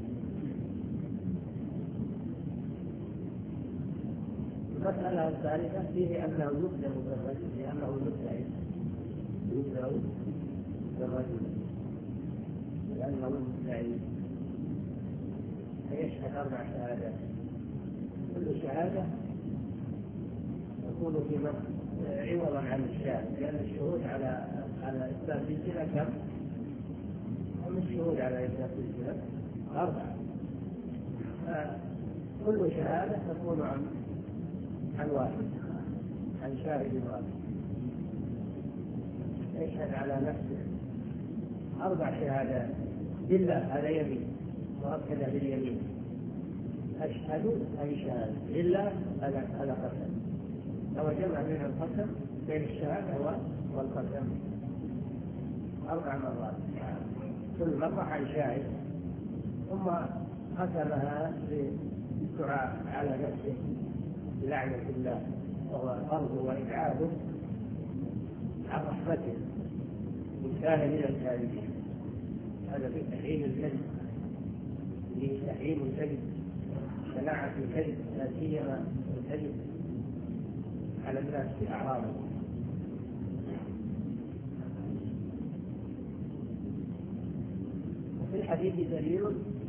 المسألة الثالثة فيه أنه يبدأ بالرجل لأنه مدعي، يبدأ بالرجل لأنه مدعي، فيشهد أربع شهادات، كل شهادة يكون في عوضا عن الشاهد، لأن الشهود على على إثبات الزنا كم؟ أم الشهود على إثبات الزنا أربعة. كل شهادة تكون عن عن واحد، عن شاهد واحد، يشهد على نفسه أربع شهادات بالله، هذا يمين مؤكدة باليمين، أشهد أي شهادة لله هذا قسم، لو جمع بين القسم بين الشهادة والقسم أربع مرات، كل مرة عن شاهد، ثم ختمها بالدعاء على نفسه بلعنة الله، وهو طرده وإبعاده عن رحمته إن كان من الكاذبين. هذا في تحريم الكذب، في تحريم الكذب، شناعة الكذب، لا سيما الكذب على الناس في أعراضهم. وفي الحديث دليل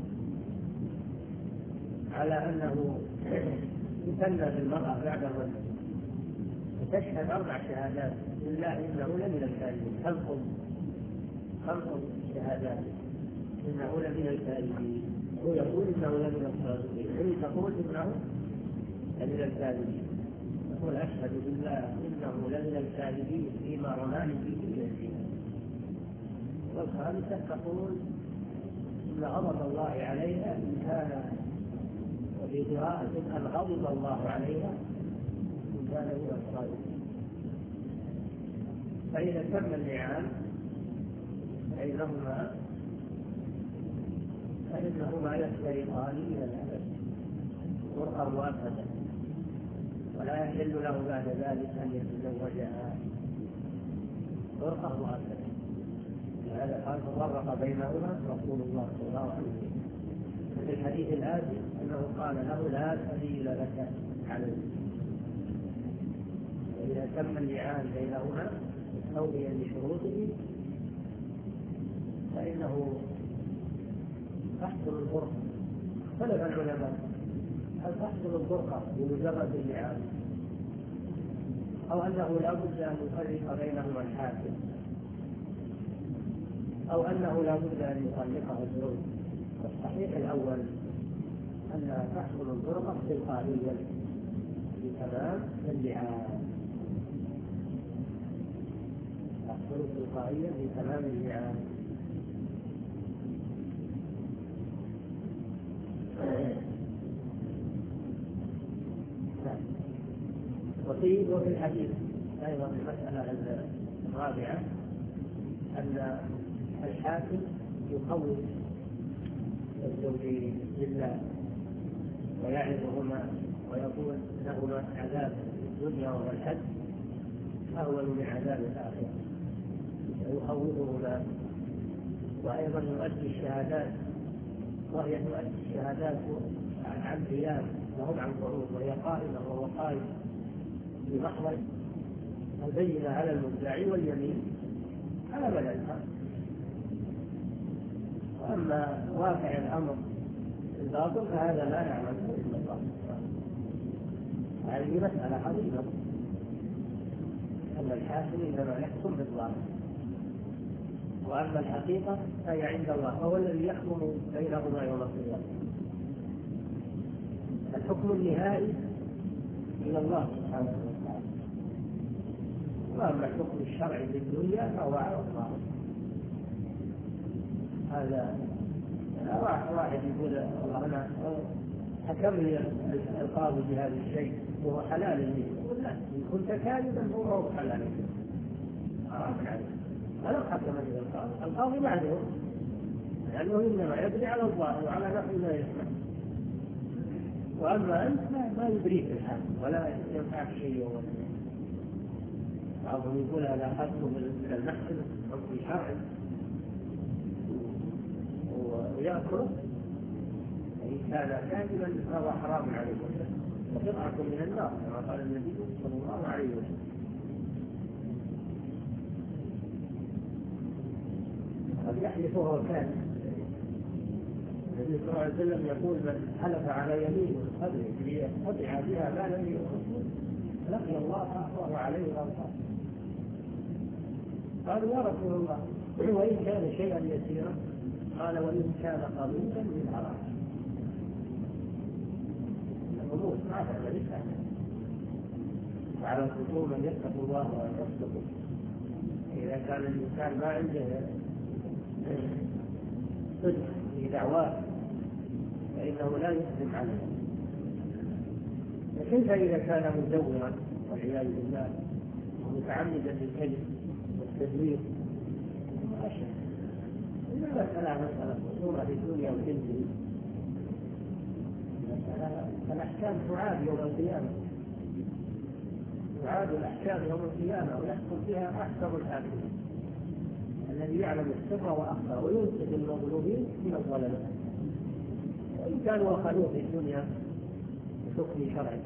على أنه يثنى بالمرأة بعد الرجل وتشهد أربع شهادات لله إنه لمن الكاذبين، خلق خلق شهادات إنه لمن الكاذبين، هو يقول إنه لمن الصادقين، هي تقول إنه لمن الكاذبين، يقول أشهد بالله إنه لمن الكاذبين فيما رماني فيه من الزنا. والخامسة تقول إن غضب الله عليها إن كان، وفي قراءة أن غضب الله عليها إن كان من الصادقين. فإذا تم اللعان بينهما فإنهما يفترقان إلى الأبد فرقا مؤبدا، ولا يحل له بعد ذلك أن يتزوجها فرقا مؤبدا. هذا قال فرق بينهما رسول الله صلى الله عليه وسلم في الحديث الآتي أنه قال له لا سبيل لك عليه. وإذا تم اللعان بينهما توبيا لشروطه فإنه تحصل الفرقة. اختلف العلماء هل تحصل الفرقة بمجرد اللعان أو أنه لا بد أن يفرق بينهما الحاكم أو أنه لا بد أن يطلقه الزوج. والصحيح الأول أن تحصل الفرقة تلقائيا بتمام اللعان، تحصل تلقائيا بتمام اللعان. وفي وفي الحديث أيضا المسألة الرابعة أن الحاكم يقوم الزوجين لله ويعظهما ويقول لهما عذاب الدنيا والحد أهون من عذاب الآخرة، ويخوفهما. وأيضا يؤدي الشهادات، وهي تؤدي الشهادات عن قيام وهم عن قعود، وهي قائمة وهو قائم بمحضر البينة على المدعي واليمين على من الحق. وأما واقع الأمر الباطل فهذا لا يعلمه إلا الله. هذه مسألة عظيمة، أن الحاكم إنما يحكم بالظاهر، وأما الحقيقة فهي عند الله، هو الذي يحكم بينهما يوم القيامة. الحكم النهائي إلى الله سبحانه وتعالى، وأما الحكم الشرعي في الدنيا فهو على الله. هذا واحد يقول والله أنا حكم لي القاضي بهذا الشيء وهو حلال لي، يقول لا، إن كنت كاذبا فهو حلال لي، حرام عليك. أنا حكم لي القاضي، القاضي معذور لأنه إنما يدري على الظاهر وعلى نحو ما يسمع، وأما أنت ما يدريك الحال ولا ينفعك شيء. يوم بعضهم يقول هذا حكم من المحكمة أو في شرع ويأكله، إن كان كاذبا فهو حرام عليه وقطعة من النار كما قال النبي صلى الله عليه وسلم. قد يحلف وهو كاذب. النبي صلى الله عليه وسلم يقول من حلف على يمين ليستطيع بها ما لم يخصه لقي الله وهو عليه غضبان. قالوا يا رسول الله وإن كان شيئا يسيرا؟ قال وإن كان قليلا من حرام. الأمور هذا ليس وعلى الخصوم من يتقوا الله ويصدقوا. إذا كان الإنسان ما عنده صدق في دعواه فإنه لا يسلم عنه. فكيف إذا كان مزورا والعياذ بالله ومتعمدا للكذب والتزوير وأشهر؟ إذا مسألة مسألة خصومة في الدنيا وتنتهي الأحكام تعاد يوم القيامة، تعاد الأحكام يوم القيامة ويحكم فيها أحكم الحاكمين الذي يعلم السر وأخفى وينقذ المظلومين من الظلمة، وإن كانوا أخذوه في الدنيا بحكم شرعي.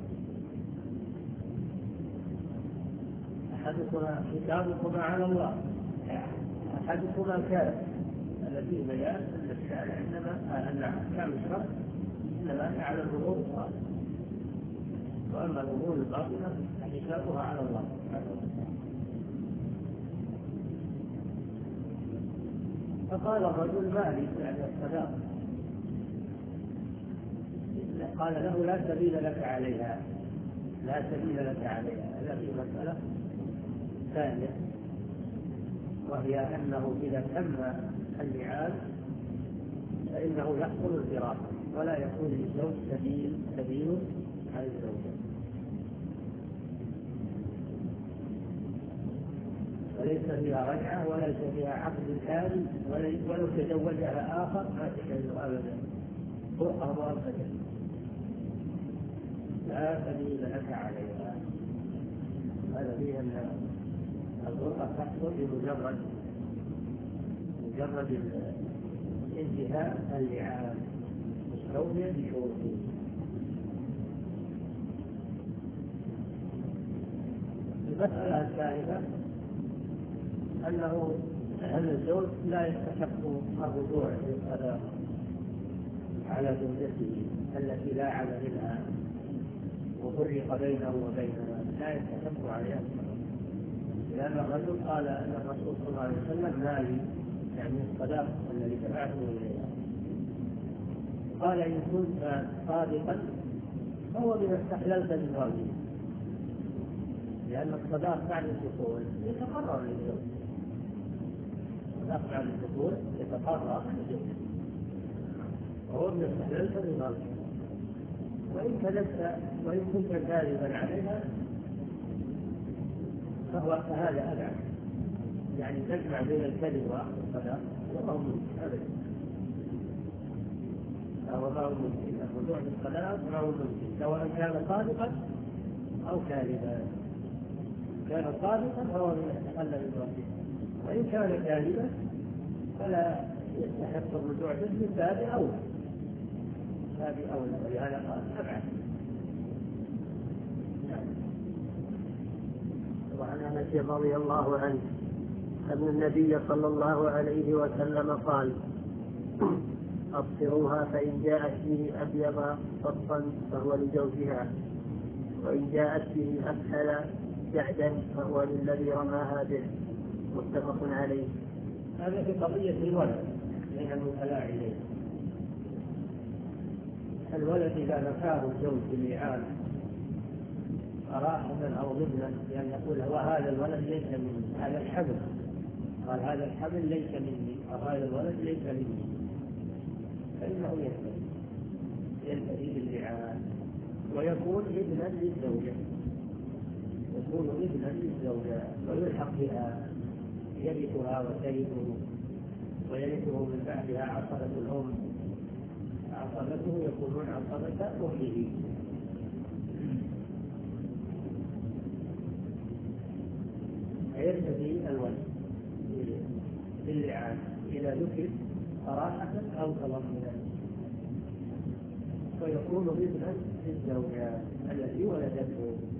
أحدكما كتابكما على الله، أحدكما كان الذي بيان أن الشارع إنما أن أحكام الشرع إنما هي على الأمور الصالحة، وأما الأمور الباطنة حسابها على الله. فقال الرجل ما لي يعني الصداقة، قال له لا سبيل لك عليها، لا سبيل لك عليها. هذا في مسألة ثانية، وهي أنه إذا تم الميعاد فإنه يحصل الفراق ولا يكون للزوج سبيل سبيل على الزوجة، وليس فيها رجعة وليس فيها عقد ثاني، ولو تزوجها آخر ما تحل أبدا فرقة مؤقتة، لا سبيل لك عليها. هذا فيه أن الفرقة تحصل بمجرد مجرد انتهاء اللعان مستوفيا بشروطه. المسألة الثالثة أنه أن الزوج لا يستحق الرجوع للصداقة على زوجته التي لا عمل منها وفرق بينه وبينها، لا يستحق عليها، لأن الرجل قال أن الرسول صلى الله عليه وسلم مالي يعني الصداقة الذي دفعته إليها، قال إن كنت صادقا فهو بما استحللت من راجل، لأن الصداق بعد الدخول يتقرر للزوج، الصداق بعد الدخول يتقرر للزوج وهو بما استحللت من راجل، وإن كذبت وإن كنت كاذبا عليها فهو فهذا أبعد، يعني تجمع بين الكذب وأخذ الصداق وهو ممكن أبدا، فهو ما هو ممكن الرجوع بالصداق ما هو ممكن سواء كان صادقا أو كاذبا. كان صادقا فهو من يتخلى بالرجوع، وإن كان كاذبا فلا يستحق الرجوع به من باب أولى، باب أولى، ولهذا قال أبعد. وعن انس رضي الله عنه ان النبي صلى الله عليه وسلم قال ابصروها فان جاءت به ابيض صفا فهو لزوجها، وان جاءت به اسهل جعدا فهو للذي رماها به، متفق عليه. هذا في قضيه الولد من المتلاعبين. الولد اذا نفاه الزوج باللعان صراحة أو ضمنا، لأن يقول وهذا الولد ليس مني، هذا الحبل، قال هذا الحبل ليس مني، أو هذا الولد ليس مني، فإنه ينتهي ينتهي باللعان ويكون ابنا للزوجة، يكون ابنا للزوجة ويلحق بها، يرثها وترثه ويرثه من بعدها عصبة الأم، عصبته يكونون عصبة أمه. يرتدي الولد باللعان إذا ذكر صراحة أو تضمنا، ويكون ابنا للزوجة التي ولدته.